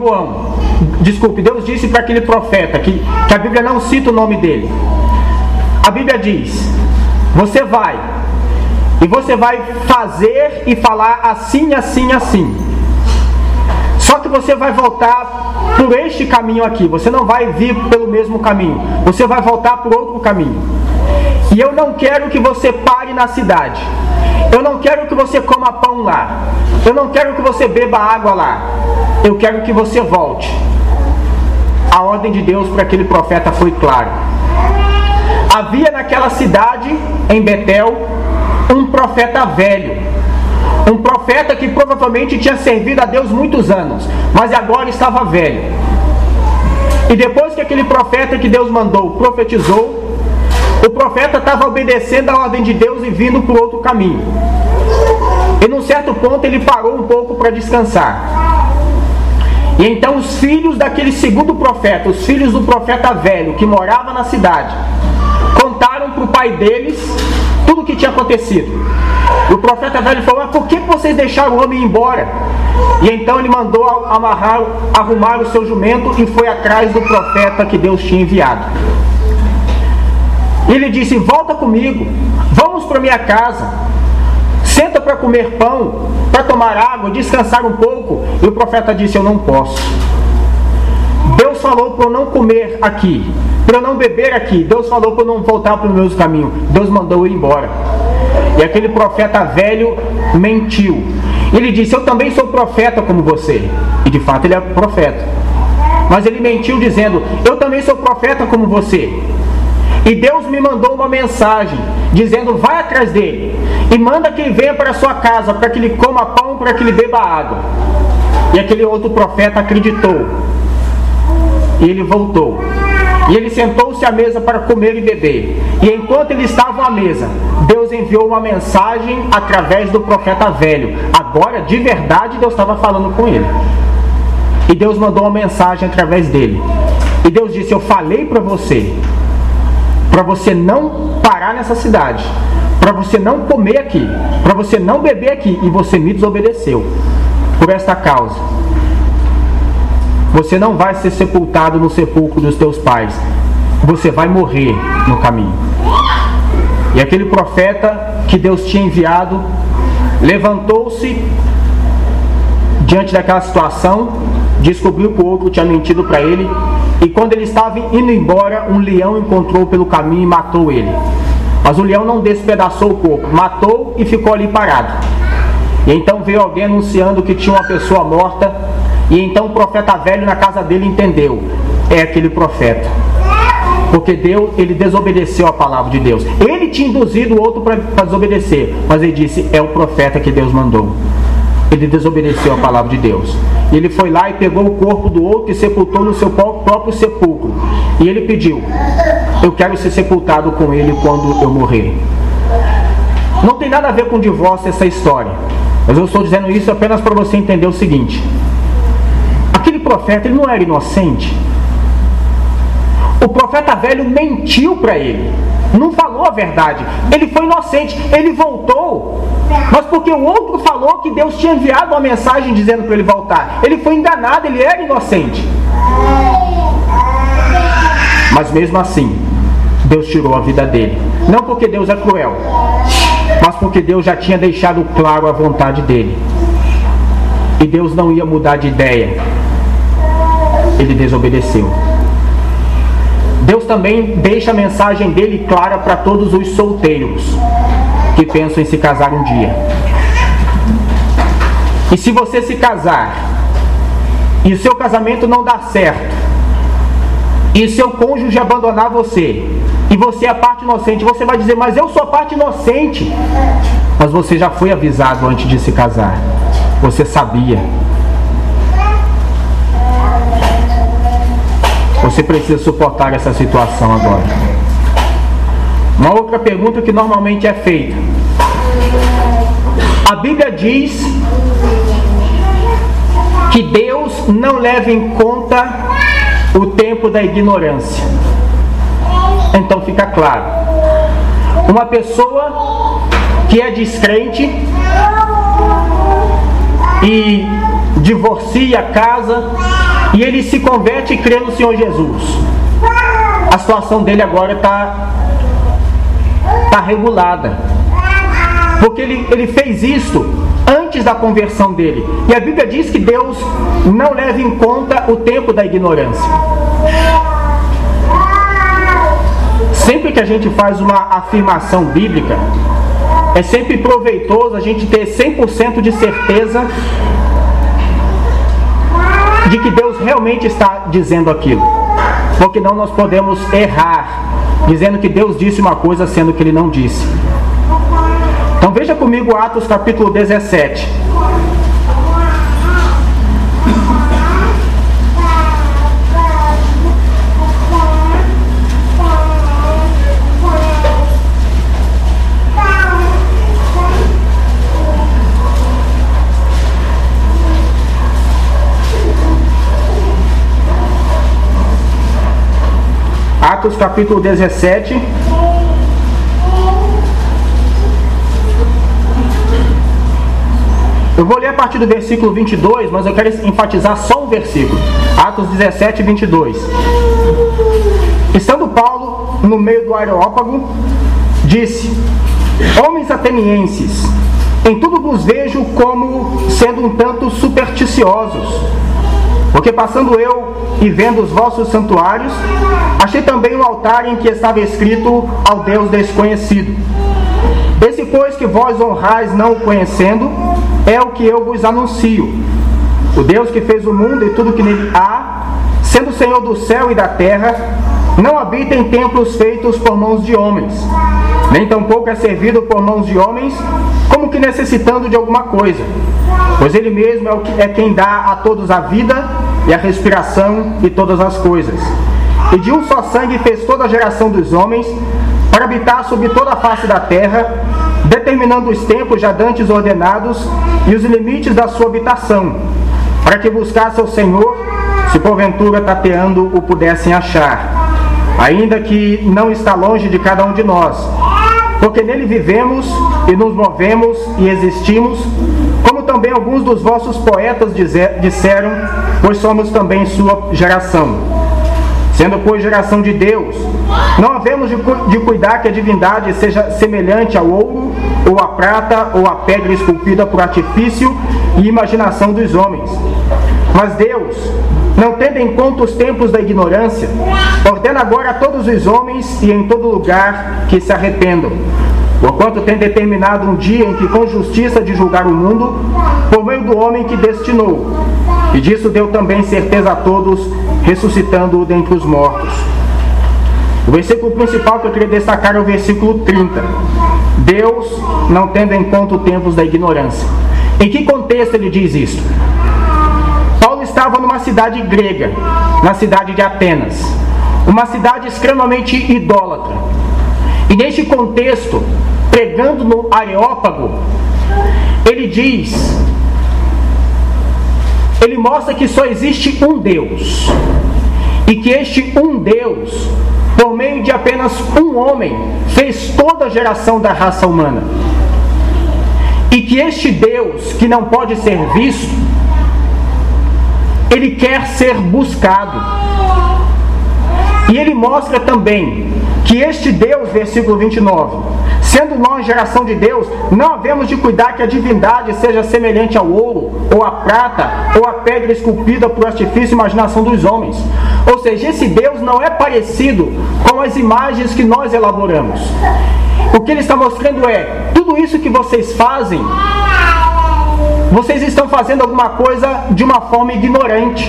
Deus disse para aquele profeta, que a Bíblia não cita o nome dele. A Bíblia diz: você vai fazer e falar assim, assim, assim. Só que você vai voltar por este caminho aqui. Você não vai vir pelo mesmo caminho. Você vai voltar por outro caminho. E eu não quero que você pare na cidade. Eu não quero que você coma pão lá. Eu não quero que você beba água lá. Eu quero que você volte. A ordem de Deus para aquele profeta foi clara. Havia naquela cidade, em Betel, um profeta velho. Um profeta que provavelmente tinha servido a Deus muitos anos, mas agora estava velho. E depois que aquele profeta que Deus mandou profetizou, o profeta estava obedecendo a ordem de Deus e vindo por outro caminho. E num certo ponto ele parou um pouco para descansar. E então os filhos daquele segundo profeta, os filhos do profeta velho que morava na cidade, contaram para o pai deles tudo o que tinha acontecido. E o profeta velho falou: mas por que vocês deixaram o homem ir embora? E então ele mandou arrumar o seu jumento e foi atrás do profeta que Deus tinha enviado. Ele disse: volta comigo, vamos para minha casa, senta para comer pão, para tomar água, descansar um pouco. E o profeta disse: eu não posso. Deus falou para eu não comer aqui, para eu não beber aqui. Deus falou para eu não voltar para o meu caminho. Deus mandou eu ir embora. E aquele profeta velho mentiu. Ele disse: eu também sou profeta como você. E de fato ele é profeta. Mas ele mentiu dizendo: eu também sou profeta como você. E Deus me mandou uma mensagem dizendo: vai atrás dele e manda que ele venha para a sua casa, para que ele coma pão, para que ele beba água. E aquele outro profeta acreditou. E ele voltou. E ele sentou-se à mesa para comer e beber. E enquanto eles estavam à mesa, Deus enviou uma mensagem através do profeta velho. Agora, de verdade, Deus estava falando com ele. E Deus mandou uma mensagem através dele. E Deus disse: eu falei para você não parar nessa cidade, para você não comer aqui, para você não beber aqui, e você me desobedeceu. Por esta causa, você não vai ser sepultado no sepulcro dos teus pais, você vai morrer no caminho. E aquele profeta que Deus tinha enviado levantou-se diante daquela situação, descobriu que o outro tinha mentido para ele, e quando ele estava indo embora, um leão encontrou pelo caminho e matou ele. Mas o leão não despedaçou o corpo, matou e ficou ali parado. E então veio alguém anunciando que tinha uma pessoa morta, e então o profeta velho na casa dele entendeu: é aquele profeta. Porque ele desobedeceu a palavra de Deus. Ele tinha induzido o outro para desobedecer, mas ele disse: é o profeta que Deus mandou. Ele desobedeceu a palavra de Deus. E ele foi lá e pegou o corpo do outro e sepultou no seu próprio sepulcro. E ele pediu: eu quero ser sepultado com ele quando eu morrer. Não tem nada a ver com divórcio essa história, mas eu estou dizendo isso apenas para você entender o seguinte: aquele profeta, ele não era inocente. o profeta velho mentiu para ele, não falou a verdade, ele foi inocente, ele voltou, mas porque o outro falou que Deus tinha enviado uma mensagem dizendo para ele voltar, ele foi enganado, ele era inocente. Mas mesmo assim, Deus tirou a vida dele, não porque Deus é cruel, mas porque Deus já tinha deixado claro a vontade dele, e Deus não ia mudar de ideia. Ele desobedeceu. Deus também deixa a mensagem dele clara para todos os solteiros que pensam em se casar um dia. E se você se casar e o seu casamento não dar certo, e seu cônjuge abandonar você, e você é a parte inocente, você vai dizer, mas eu sou a parte inocente. Mas você já foi avisado antes de se casar, você sabia. Você precisa suportar essa situação agora. Uma outra pergunta que normalmente é feita: a Bíblia diz que Deus não leva em conta o tempo da ignorância. Então fica claro, uma pessoa que é descrente e divorcia, casa, e ele se converte e crê no Senhor Jesus, a situação dele agora está regulada, porque ele fez isso antes da conversão dele, e a Bíblia diz que Deus não leva em conta o tempo da ignorância. Sempre que a gente faz uma afirmação bíblica, é sempre proveitoso a gente ter 100% de certeza de que Deus realmente está dizendo aquilo, porque não nós podemos errar dizendo que Deus disse uma coisa sendo que Ele não disse. Então veja comigo Atos capítulo 17. Atos capítulo 17. Eu vou ler a partir do versículo 22, mas eu quero enfatizar só um versículo. Atos 17, 22. Estando Paulo no meio do Areópago, disse: homens atenienses, em tudo vos vejo como sendo um tanto supersticiosos, porque passando eu e vendo os vossos santuários, achei também um altar em que estava escrito ao Deus desconhecido. Esse, pois, que vós honrais não o conhecendo, é o que eu vos anuncio. O Deus que fez o mundo e tudo que nele há, sendo o Senhor do céu e da terra, não habita em templos feitos por mãos de homens, nem tampouco é servido por mãos de homens, como que necessitando de alguma coisa, pois Ele mesmo é quem dá a todos a vida e a respiração e todas as coisas. E de um só sangue fez toda a geração dos homens, para habitar sobre toda a face da terra, determinando os tempos já dantes ordenados e os limites da sua habitação, para que buscasse ao Senhor, se porventura tateando o pudessem achar, ainda que não está longe de cada um de nós, porque nele vivemos e nos movemos e existimos, como também alguns dos vossos poetas disseram, pois somos também sua geração. Sendo, pois, geração de Deus, não havemos de cuidar que a divindade seja semelhante ao ouro, ou à prata, ou à pedra esculpida por artifício e imaginação dos homens. Mas Deus, não tendo em conta os tempos da ignorância, ordena agora a todos os homens e em todo lugar que se arrependam, porquanto tem determinado um dia em que com justiça de julgar o mundo, por meio do homem que destinou, e disso deu também certeza a todos, ressuscitando-o dentre os mortos. O versículo principal que eu queria destacar é o versículo 30. Deus não tendo em conta os tempos da ignorância. Em que contexto ele diz isso? Paulo estava numa cidade grega, na cidade de Atenas, uma cidade extremamente idólatra. E neste contexto, pregando no Areópago, ele mostra que só existe um Deus. e que este um Deus, por meio de apenas um homem, fez toda a geração da raça humana. E que este Deus, que não pode ser visto, ele quer ser buscado. E ele mostra também que este Deus, versículo 29, sendo nós geração de Deus, não havemos de cuidar que a divindade seja semelhante ao ouro, ou à prata, ou à pedra esculpida por artifício e imaginação dos homens. Ou seja, esse Deus não é parecido com as imagens que nós elaboramos. O que ele está mostrando é, tudo isso que vocês fazem, vocês estão fazendo alguma coisa de uma forma ignorante.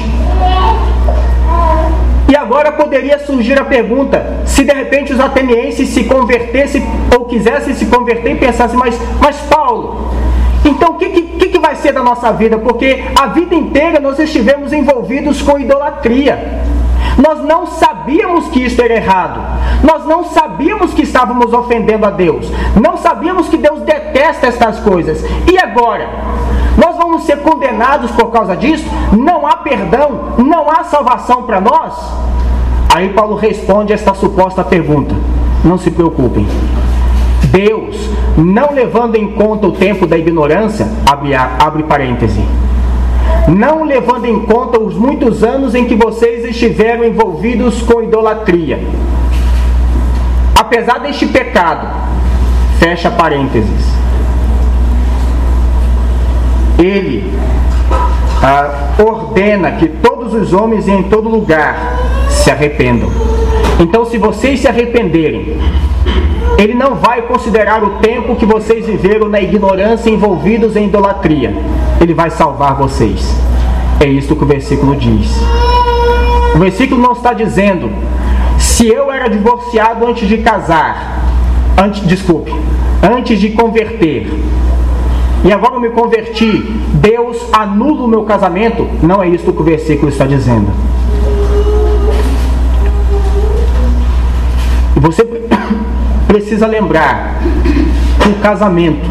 E agora poderia surgir a pergunta, se de repente os atenienses se convertessem ou quisessem se converter e pensassem, mas Paulo, então o que vai ser da nossa vida? Porque a vida inteira nós estivemos envolvidos com idolatria. Nós não sabíamos que isso era errado. Nós não sabíamos que estávamos ofendendo a Deus. Não sabíamos que Deus detesta estas coisas. E agora? Nós vamos ser condenados por causa disso? Não há perdão? Não há salvação para nós? Aí Paulo responde esta suposta pergunta. Não se preocupem. Deus, não levando em conta o tempo da ignorância, abre parêntese, não levando em conta os muitos anos em que vocês estiveram envolvidos com idolatria, apesar deste pecado, fecha parênteses, ele ordena que todos os homens em todo lugar se arrependam. Então, se vocês se arrependerem, ele não vai considerar o tempo que vocês viveram na ignorância envolvidos em idolatria. Ele vai salvar vocês. É isso que o versículo diz. O versículo não está dizendo, se eu era divorciado antes de casar, antes de converter, e agora eu me converti, Deus anula o meu casamento. Não é isso que o versículo está dizendo. E você precisa lembrar que o casamento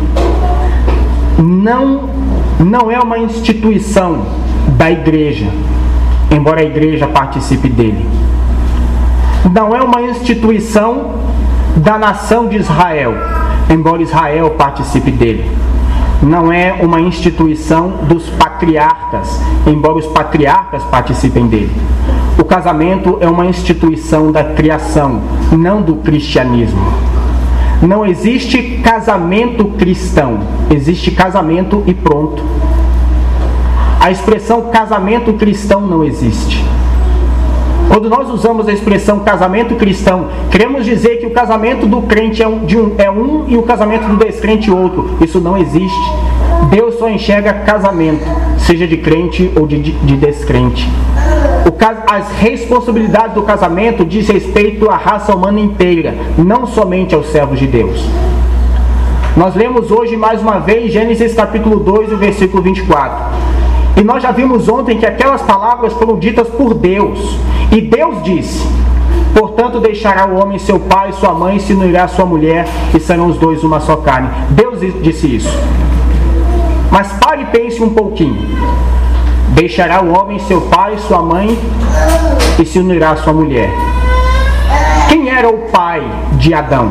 não é uma instituição da igreja, embora a igreja participe dele. Não é uma instituição da nação de Israel, embora Israel participe dele. Não é uma instituição dos patriarcas, embora os patriarcas participem dele. O casamento é uma instituição da criação, não do cristianismo. Não existe casamento cristão, existe casamento e pronto. A expressão casamento cristão não existe. Quando nós usamos a expressão casamento cristão, queremos dizer que o casamento do crente é um e o casamento do descrente outro. Isso não existe. Deus só enxerga casamento, seja de crente ou de descrente. As responsabilidades do casamento diz respeito à raça humana inteira, não somente aos servos de Deus. Nós lemos hoje mais uma vez Gênesis capítulo 2, o versículo 24. E nós já vimos ontem que aquelas palavras foram ditas por Deus. E Deus disse, portanto deixará o homem seu pai e sua mãe, e se unirá a sua mulher, e serão os dois uma só carne. Deus disse isso. Mas pare e pense um pouquinho. Deixará o homem seu pai e sua mãe, e se unirá a sua mulher. Quem era o pai de Adão?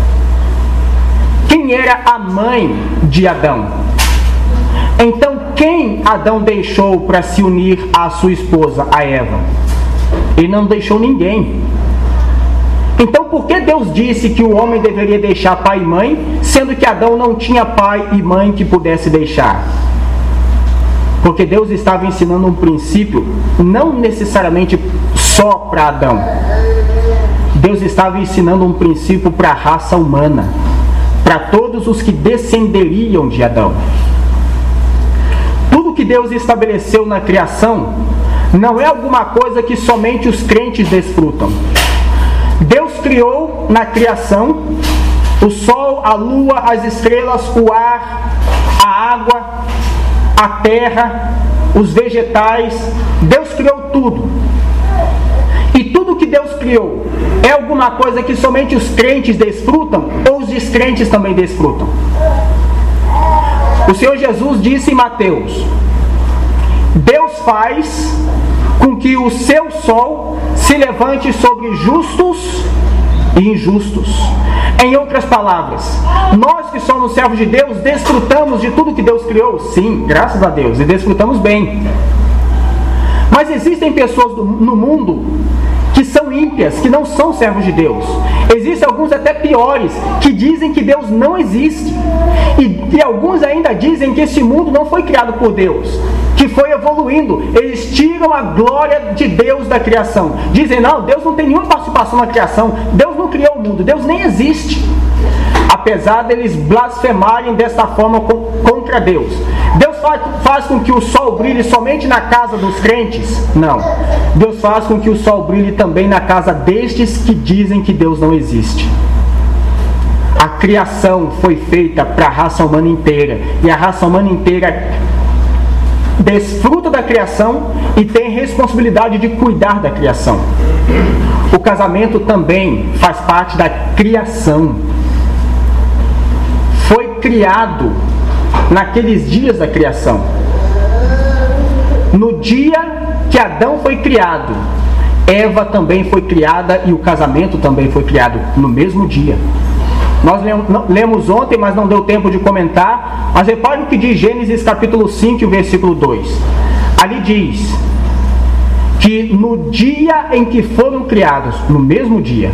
Quem era a mãe de Adão? Então quem Adão deixou para se unir à sua esposa, a Eva? Ele não deixou ninguém. Então por que Deus disse que o homem deveria deixar pai e mãe, sendo que Adão não tinha pai e mãe que pudesse deixar? Porque Deus estava ensinando um princípio, não necessariamente só para Adão. Deus estava ensinando um princípio para a raça humana, para todos os que descenderiam de Adão. Tudo que Deus estabeleceu na criação não é alguma coisa que somente os crentes desfrutam. Deus criou na criação o sol, a lua, as estrelas, o ar, a água, a terra, os vegetais. Deus criou tudo. E tudo que Deus criou é alguma coisa que somente os crentes desfrutam ou os descrentes também desfrutam? O Senhor Jesus disse em Mateus: Deus faz com que o seu sol se levante sobre justos e injustos. Em outras palavras, nós que somos servos de Deus, desfrutamos de tudo que Deus criou? Sim, graças a Deus, e desfrutamos bem. Mas existem pessoas no mundo que são ímpias, que não são servos de Deus. Existem alguns até piores, que dizem que Deus não existe. E alguns ainda dizem que esse mundo não foi criado por Deus, que foi evoluindo. Eles tiram a glória de Deus da criação. Dizem, não, Deus não tem nenhuma participação na criação. Deus não criou o mundo, Deus nem existe. Apesar deles blasfemarem desta forma contra Deus. Deus faz com que o sol brilhe somente na casa dos crentes? Não. Deus faz com que o sol brilhe também na casa destes que dizem que Deus não existe. A criação foi feita para a raça humana inteira. E a raça humana inteira desfruta da criação e tem responsabilidade de cuidar da criação. O casamento também faz parte da criação. Foi criado naqueles dias da criação. No dia que Adão foi criado, Eva também foi criada e o casamento também foi criado no mesmo dia. Nós lemos ontem, mas não deu tempo de comentar, mas repare o que diz Gênesis capítulo 5, versículo 2. Ali diz que no dia em que foram criados, no mesmo dia,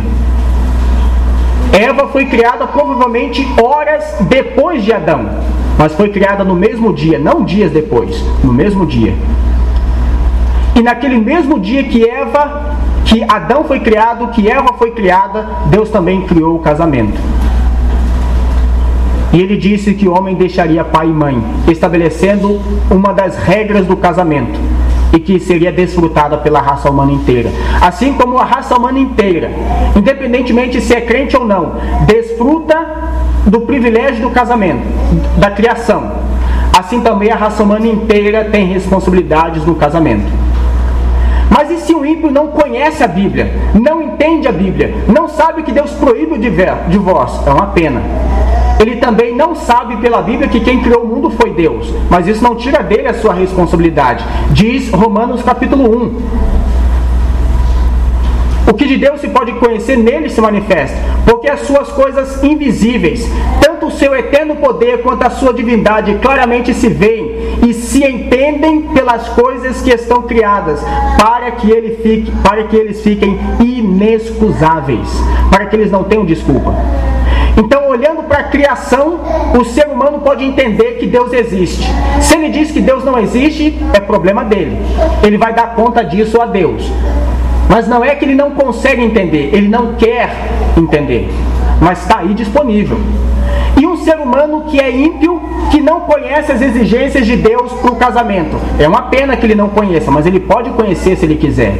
Eva foi criada provavelmente horas depois de Adão, mas foi criada no mesmo dia, não dias depois, no mesmo dia. E naquele mesmo dia que Adão foi criado, que Eva foi criada, Deus também criou o casamento. E ele disse que o homem deixaria pai e mãe, estabelecendo uma das regras do casamento, e que seria desfrutada pela raça humana inteira. Assim como a raça humana inteira, independentemente se é crente ou não, desfruta do privilégio do casamento, da criação, assim também a raça humana inteira tem responsabilidades no casamento. Mas e se o ímpio não conhece a Bíblia, não entende a Bíblia, não sabe que Deus proíbe o divórcio? É uma pena. Ele também não sabe pela Bíblia que quem criou o mundo foi Deus, mas isso não tira dele a sua responsabilidade. Diz Romanos capítulo 1. O que de Deus se pode conhecer, nele se manifesta, porque as suas coisas invisíveis, tanto o seu eterno poder quanto a sua divindade, claramente se veem e se entendem pelas coisas que estão criadas, para que eles fiquem inexcusáveis, para que eles não tenham desculpa. Então, olhando para a criação, o ser humano pode entender que Deus existe. Se ele diz que Deus não existe, é problema dele. Ele vai dar conta disso a Deus. Mas não é que ele não consegue entender, ele não quer entender. Mas está aí disponível. E um ser humano que é ímpio, que não conhece as exigências de Deus para o casamento. É uma pena que ele não conheça, mas ele pode conhecer se ele quiser.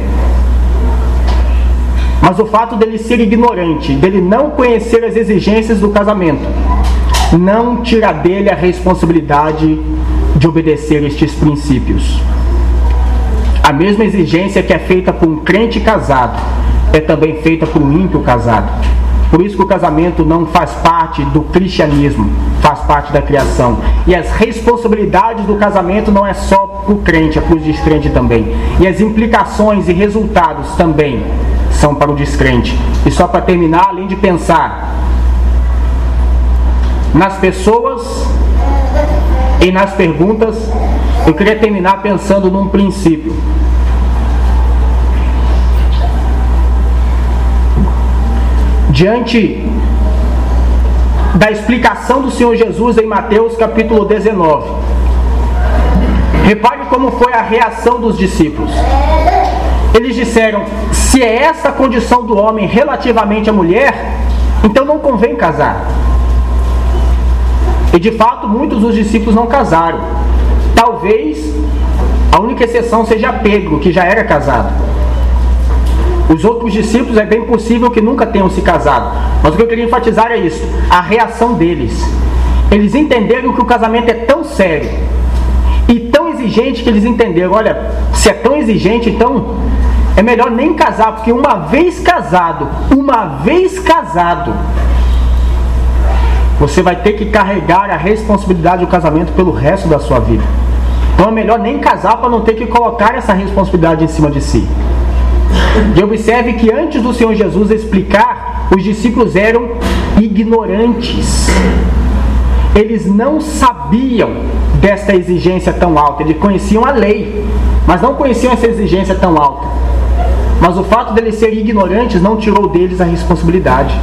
Mas o fato dele ser ignorante, dele não conhecer as exigências do casamento, não tira dele a responsabilidade de obedecer estes princípios. A mesma exigência que é feita por um crente casado, é também feita por um ímpio casado. Por isso que o casamento não faz parte do cristianismo, faz parte da criação. E as responsabilidades do casamento não é só para o crente, é para o descrente também. E as implicações e resultados também são para o descrente. E só para terminar, além de pensar nas pessoas e nas perguntas, eu queria terminar pensando num princípio. Diante da explicação do Senhor Jesus em Mateus capítulo 19, repare como foi a reação dos discípulos. Eles disseram: se é essa a condição do homem relativamente à mulher, então não convém casar. E de fato muitos dos discípulos não casaram. Talvez a única exceção seja Pedro, que já era casado. Os outros discípulos é bem possível que nunca tenham se casado. Mas o que eu queria enfatizar é isso, a reação deles. Eles entenderam que o casamento é tão sério e tão exigente que eles entenderam: olha, se é tão exigente, então é melhor nem casar, porque uma vez casado, você vai ter que carregar a responsabilidade do casamento pelo resto da sua vida. Então é melhor nem casar para não ter que colocar essa responsabilidade em cima de si. E observe que antes do Senhor Jesus explicar, os discípulos eram ignorantes. Eles não sabiam desta exigência tão alta. Eles conheciam a lei, mas não conheciam essa exigência tão alta. Mas o fato deles serem ignorantes não tirou deles a responsabilidade.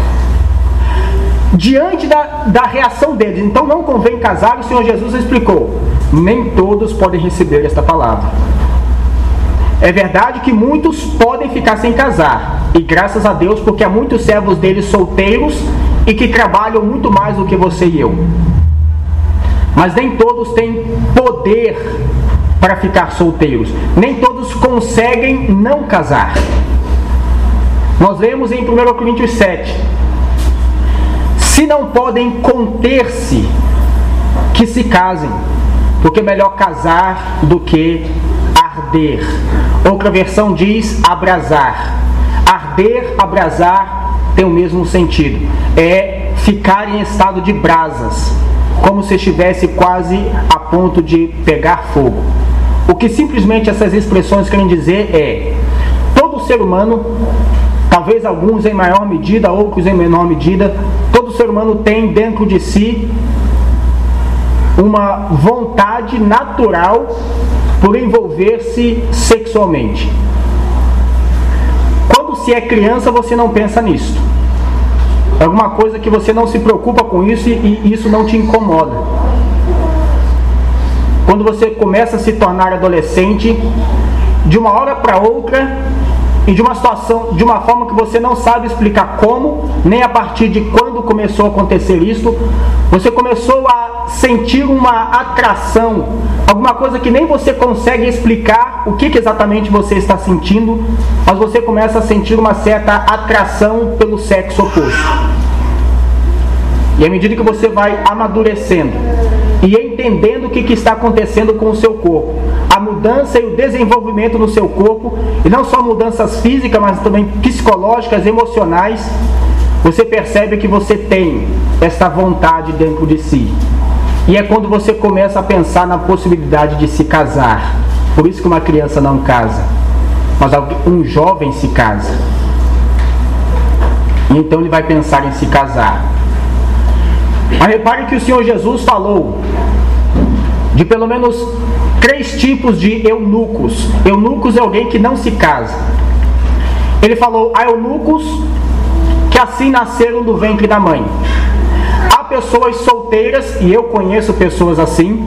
Diante da reação deles, então não convém casar, o Senhor Jesus explicou: nem todos podem receber esta palavra. É verdade que muitos podem ficar sem casar, e graças a Deus, porque há muitos servos deles solteiros e que trabalham muito mais do que você e eu. Mas nem todos têm poder para ficar solteiros. Nem todos conseguem não casar. Nós lemos em 1 Coríntios 7: se não podem conter-se, que se casem, porque é melhor casar do que arder. Outra versão diz abrasar. Arder, abrasar tem o mesmo sentido. É ficar em estado de brasas, como se estivesse quase a ponto de pegar fogo. O que simplesmente essas expressões querem dizer é: todo ser humano, talvez alguns em maior medida, outros em menor medida, todo ser humano tem dentro de si uma vontade natural por envolver-se sexualmente. Quando se é criança, você não pensa nisso. É alguma coisa que você não se preocupa com isso e isso não te incomoda. Quando você começa a se tornar adolescente, de uma hora para outra, e de uma situação, de uma forma que você não sabe explicar como, nem a partir de quando começou a acontecer isso, você começou a sentir uma atração, alguma coisa que nem você consegue explicar o que exatamente você está sentindo, mas você começa a sentir uma certa atração pelo sexo oposto. E à medida que você vai amadurecendo e entendendo o que está acontecendo com o seu corpo, a mudança e o desenvolvimento no seu corpo, e não só mudanças físicas, mas também psicológicas, emocionais, você percebe que você tem esta vontade dentro de si. E é quando você começa a pensar na possibilidade de se casar. Por isso que uma criança não casa, mas um jovem se casa. E então ele vai pensar em se casar. Mas repare que o Senhor Jesus falou de pelo menos 3 tipos de eunucos. Eunucos é alguém que não se casa. Ele falou: há eunucos que assim nasceram do ventre da mãe. Há pessoas solteiras, e eu conheço pessoas assim,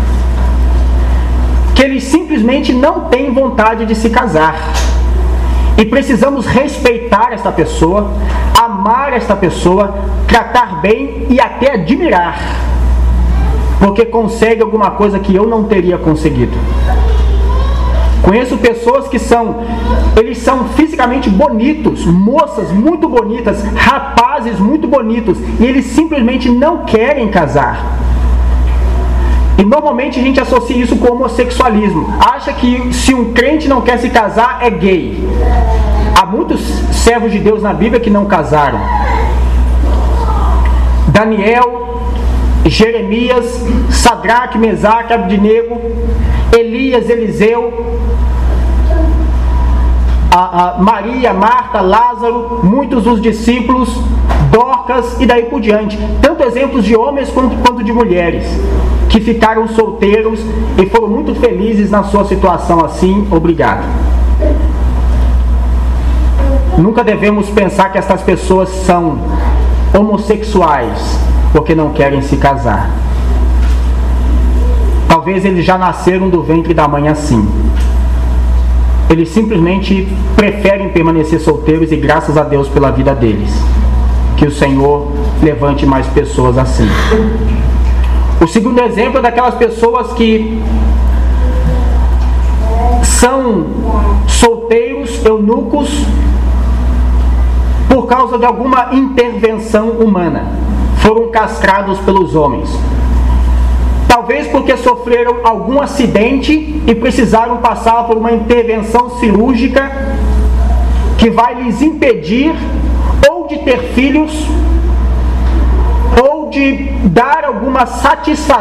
que eles simplesmente não têm vontade de se casar. E precisamos respeitar esta pessoa, amar esta pessoa, tratar bem e até admirar, porque consegue alguma coisa que eu não teria conseguido. Conheço pessoas que eles são fisicamente bonitos, moças muito bonitas, rapazes muito bonitos, e eles simplesmente não querem casar. E normalmente a gente associa isso com homossexualismo. Acha que se um crente não quer se casar, é gay. Há muitos servos de Deus na Bíblia que não casaram. Daniel, Jeremias, Sadraque, Mesaque, Abdinego, Elias, Eliseu, Maria, Marta, Lázaro, muitos dos discípulos, Dorcas e daí por diante. Tanto exemplos de homens quanto de mulheres que ficaram solteiros e foram muito felizes na sua situação assim. Obrigado. Nunca devemos pensar que essas pessoas são homossexuais porque não querem se casar. Talvez eles já nasceram do ventre da mãe assim. Eles simplesmente preferem permanecer solteiros, e graças a Deus pela vida deles. Que o Senhor levante mais pessoas assim. O segundo exemplo é daquelas pessoas que são solteiros, eunucos, por causa de alguma intervenção humana. Foram castrados pelos homens. Talvez porque sofreram algum acidente e precisaram passar por uma intervenção cirúrgica que vai lhes impedir ou de ter filhos ou de dar alguma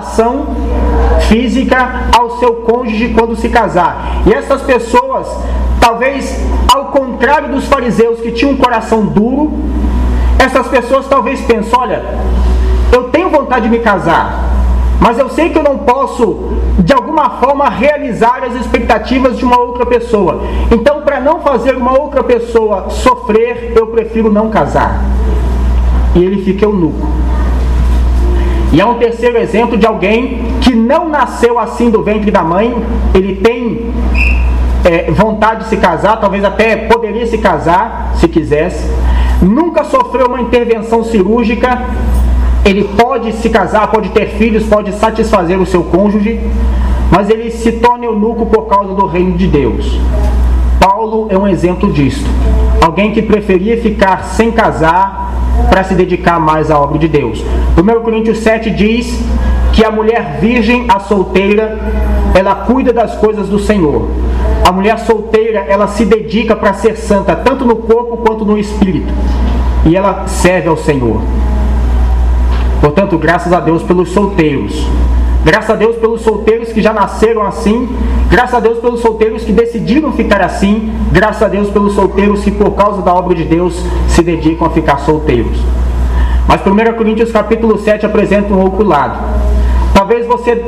satisfação física ao seu cônjuge quando se casar. E essas pessoas talvez ao contrário dos fariseus que tinham um coração duro, essas pessoas talvez pensem: olha, eu tenho vontade de me casar, mas eu sei que eu não posso, de alguma forma, realizar as expectativas de uma outra pessoa. Então, para não fazer uma outra pessoa sofrer, eu prefiro não casar. E ele fica eunuco. E há um terceiro exemplo de alguém que não nasceu assim do ventre da mãe. Ele tem vontade de se casar, talvez até poderia se casar, se quisesse. Nunca sofreu uma intervenção cirúrgica. Ele pode se casar, pode ter filhos, pode satisfazer o seu cônjuge, mas ele se torna eunuco por causa do reino de Deus. Paulo é um exemplo disto. Alguém que preferia ficar sem casar para se dedicar mais à obra de Deus. 1 Coríntios 7 diz que a mulher virgem, a solteira, ela cuida das coisas do Senhor. A mulher solteira, ela se dedica para ser santa, tanto no corpo quanto no espírito. E ela serve ao Senhor. Portanto, graças a Deus pelos solteiros. Graças a Deus pelos solteiros que já nasceram assim. Graças a Deus pelos solteiros que decidiram ficar assim. Graças a Deus pelos solteiros que, por causa da obra de Deus, se dedicam a ficar solteiros. Mas 1 Coríntios capítulo 7 apresenta um outro lado. Talvez você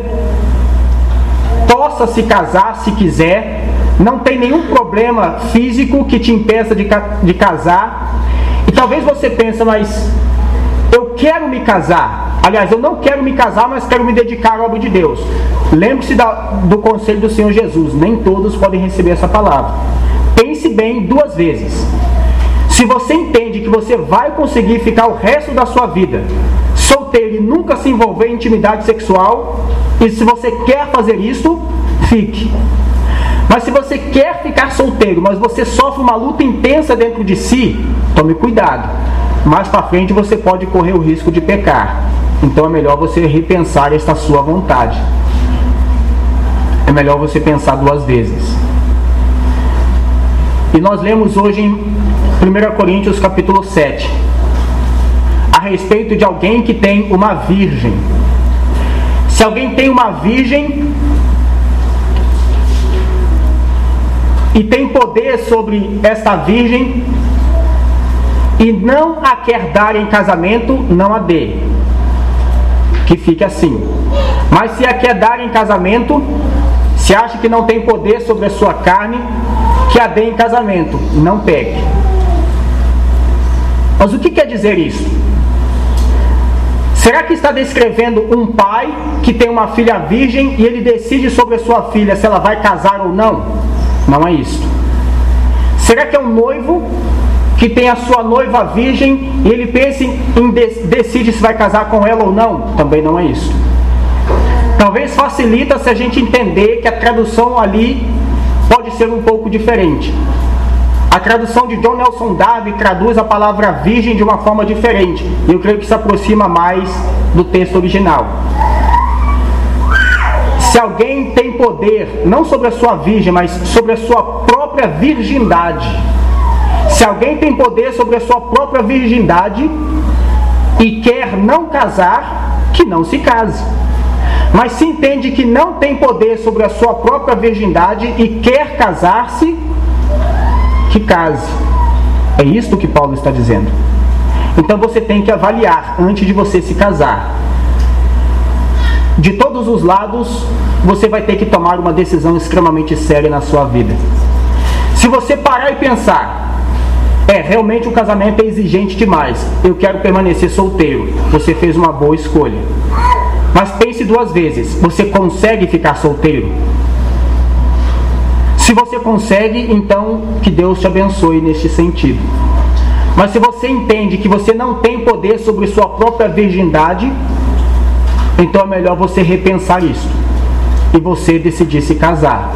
possa se casar se quiser. Não tem nenhum problema físico que te impeça de casar. E talvez você pense: mas eu quero me casar. Aliás, eu não quero me casar, mas quero me dedicar à obra de Deus. Lembre-se do conselho do Senhor Jesus: nem todos podem receber essa palavra. Pense bem 2 vezes. Se você entende que você vai conseguir ficar o resto da sua vida solteiro e nunca se envolver em intimidade sexual, e se você quer fazer isso, fique. Mas se você quer ficar solteiro, mas você sofre uma luta intensa dentro de si, tome cuidado. Mais para frente você pode correr o risco de pecar. Então é melhor você repensar esta sua vontade. É melhor você pensar 2 vezes. E nós lemos hoje em 1 Coríntios capítulo 7 a respeito de alguém que tem uma virgem. Se alguém tem uma virgem e tem poder sobre esta virgem e não a quer dar em casamento, não a dê. Que fique assim. Mas se a quer dar em casamento, se acha que não tem poder sobre a sua carne, que a dê em casamento, não pegue. Mas o que quer dizer isso? Será que está descrevendo um pai que tem uma filha virgem e ele decide sobre a sua filha se ela vai casar ou não? Não é isso. Será que é um noivo que tem a sua noiva virgem e ele pensa decide se vai casar com ela ou não? Também não é isso. Talvez facilita se a gente entender que a tradução ali pode ser um pouco diferente. A tradução de John Nelson Darby traduz a palavra virgem de uma forma diferente. E eu creio que se aproxima mais do texto original. Se alguém tem poder, não sobre a sua virgem, mas sobre a sua própria virgindade. Se alguém tem poder sobre a sua própria virgindade e quer não casar, que não se case. Mas se entende que não tem poder sobre a sua própria virgindade e quer casar-se, que case. É isto que Paulo está dizendo. Então você tem que avaliar antes de você se casar. De todos os lados, você vai ter que tomar uma decisão extremamente séria na sua vida. Se você parar e pensar, realmente o casamento é exigente demais, eu quero permanecer solteiro, você fez uma boa escolha. Mas pense 2 vezes, você consegue ficar solteiro? Se você consegue, então que Deus te abençoe neste sentido. Mas se você entende que você não tem poder sobre sua própria virgindade, então é melhor você repensar isso e você decidir se casar.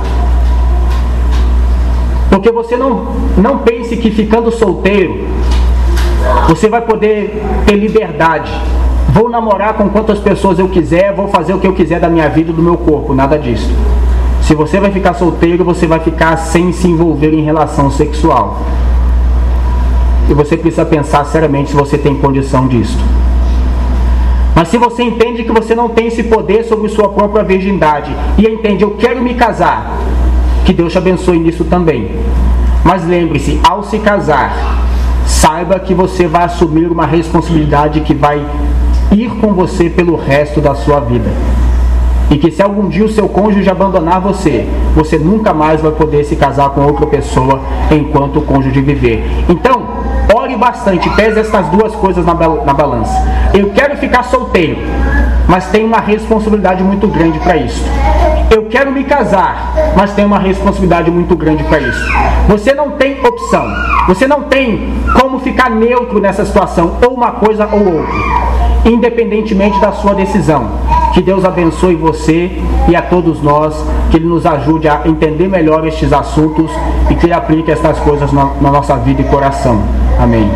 Porque você não pense que ficando solteiro você vai poder ter liberdade. Vou namorar com quantas pessoas eu quiser, vou fazer o que eu quiser da minha vida e do meu corpo. Nada disso. Se você vai ficar solteiro, você vai ficar sem se envolver em relação sexual. E você precisa pensar seriamente se você tem condição disso. Mas se você entende que você não tem esse poder sobre sua própria virgindade e entende, eu quero me casar, que Deus te abençoe nisso também. Mas lembre-se, ao se casar, saiba que você vai assumir uma responsabilidade que vai ir com você pelo resto da sua vida. E que se algum dia o seu cônjuge abandonar você, você nunca mais vai poder se casar com outra pessoa enquanto o cônjuge viver. Então, ore bastante, pese essas duas coisas na balança. Eu quero ficar solteiro, mas tenho uma responsabilidade muito grande para isso. Eu quero me casar, mas tenho uma responsabilidade muito grande para isso. Você não tem opção, você não tem como ficar neutro nessa situação, ou uma coisa ou outra, independentemente da sua decisão. Que Deus abençoe você e a todos nós, que Ele nos ajude a entender melhor estes assuntos e que Ele aplique estas coisas na nossa vida e coração. Amém.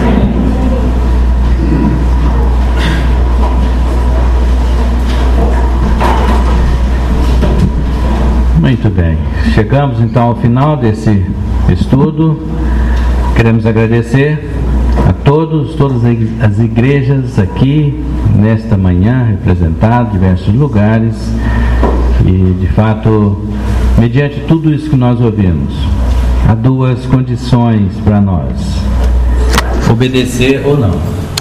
Muito bem, chegamos então ao final desse estudo. Queremos agradecer a todas as igrejas aqui nesta manhã, representadas em diversos lugares, e de fato, mediante tudo isso que nós ouvimos, há duas condições para nós: obedecer ou não.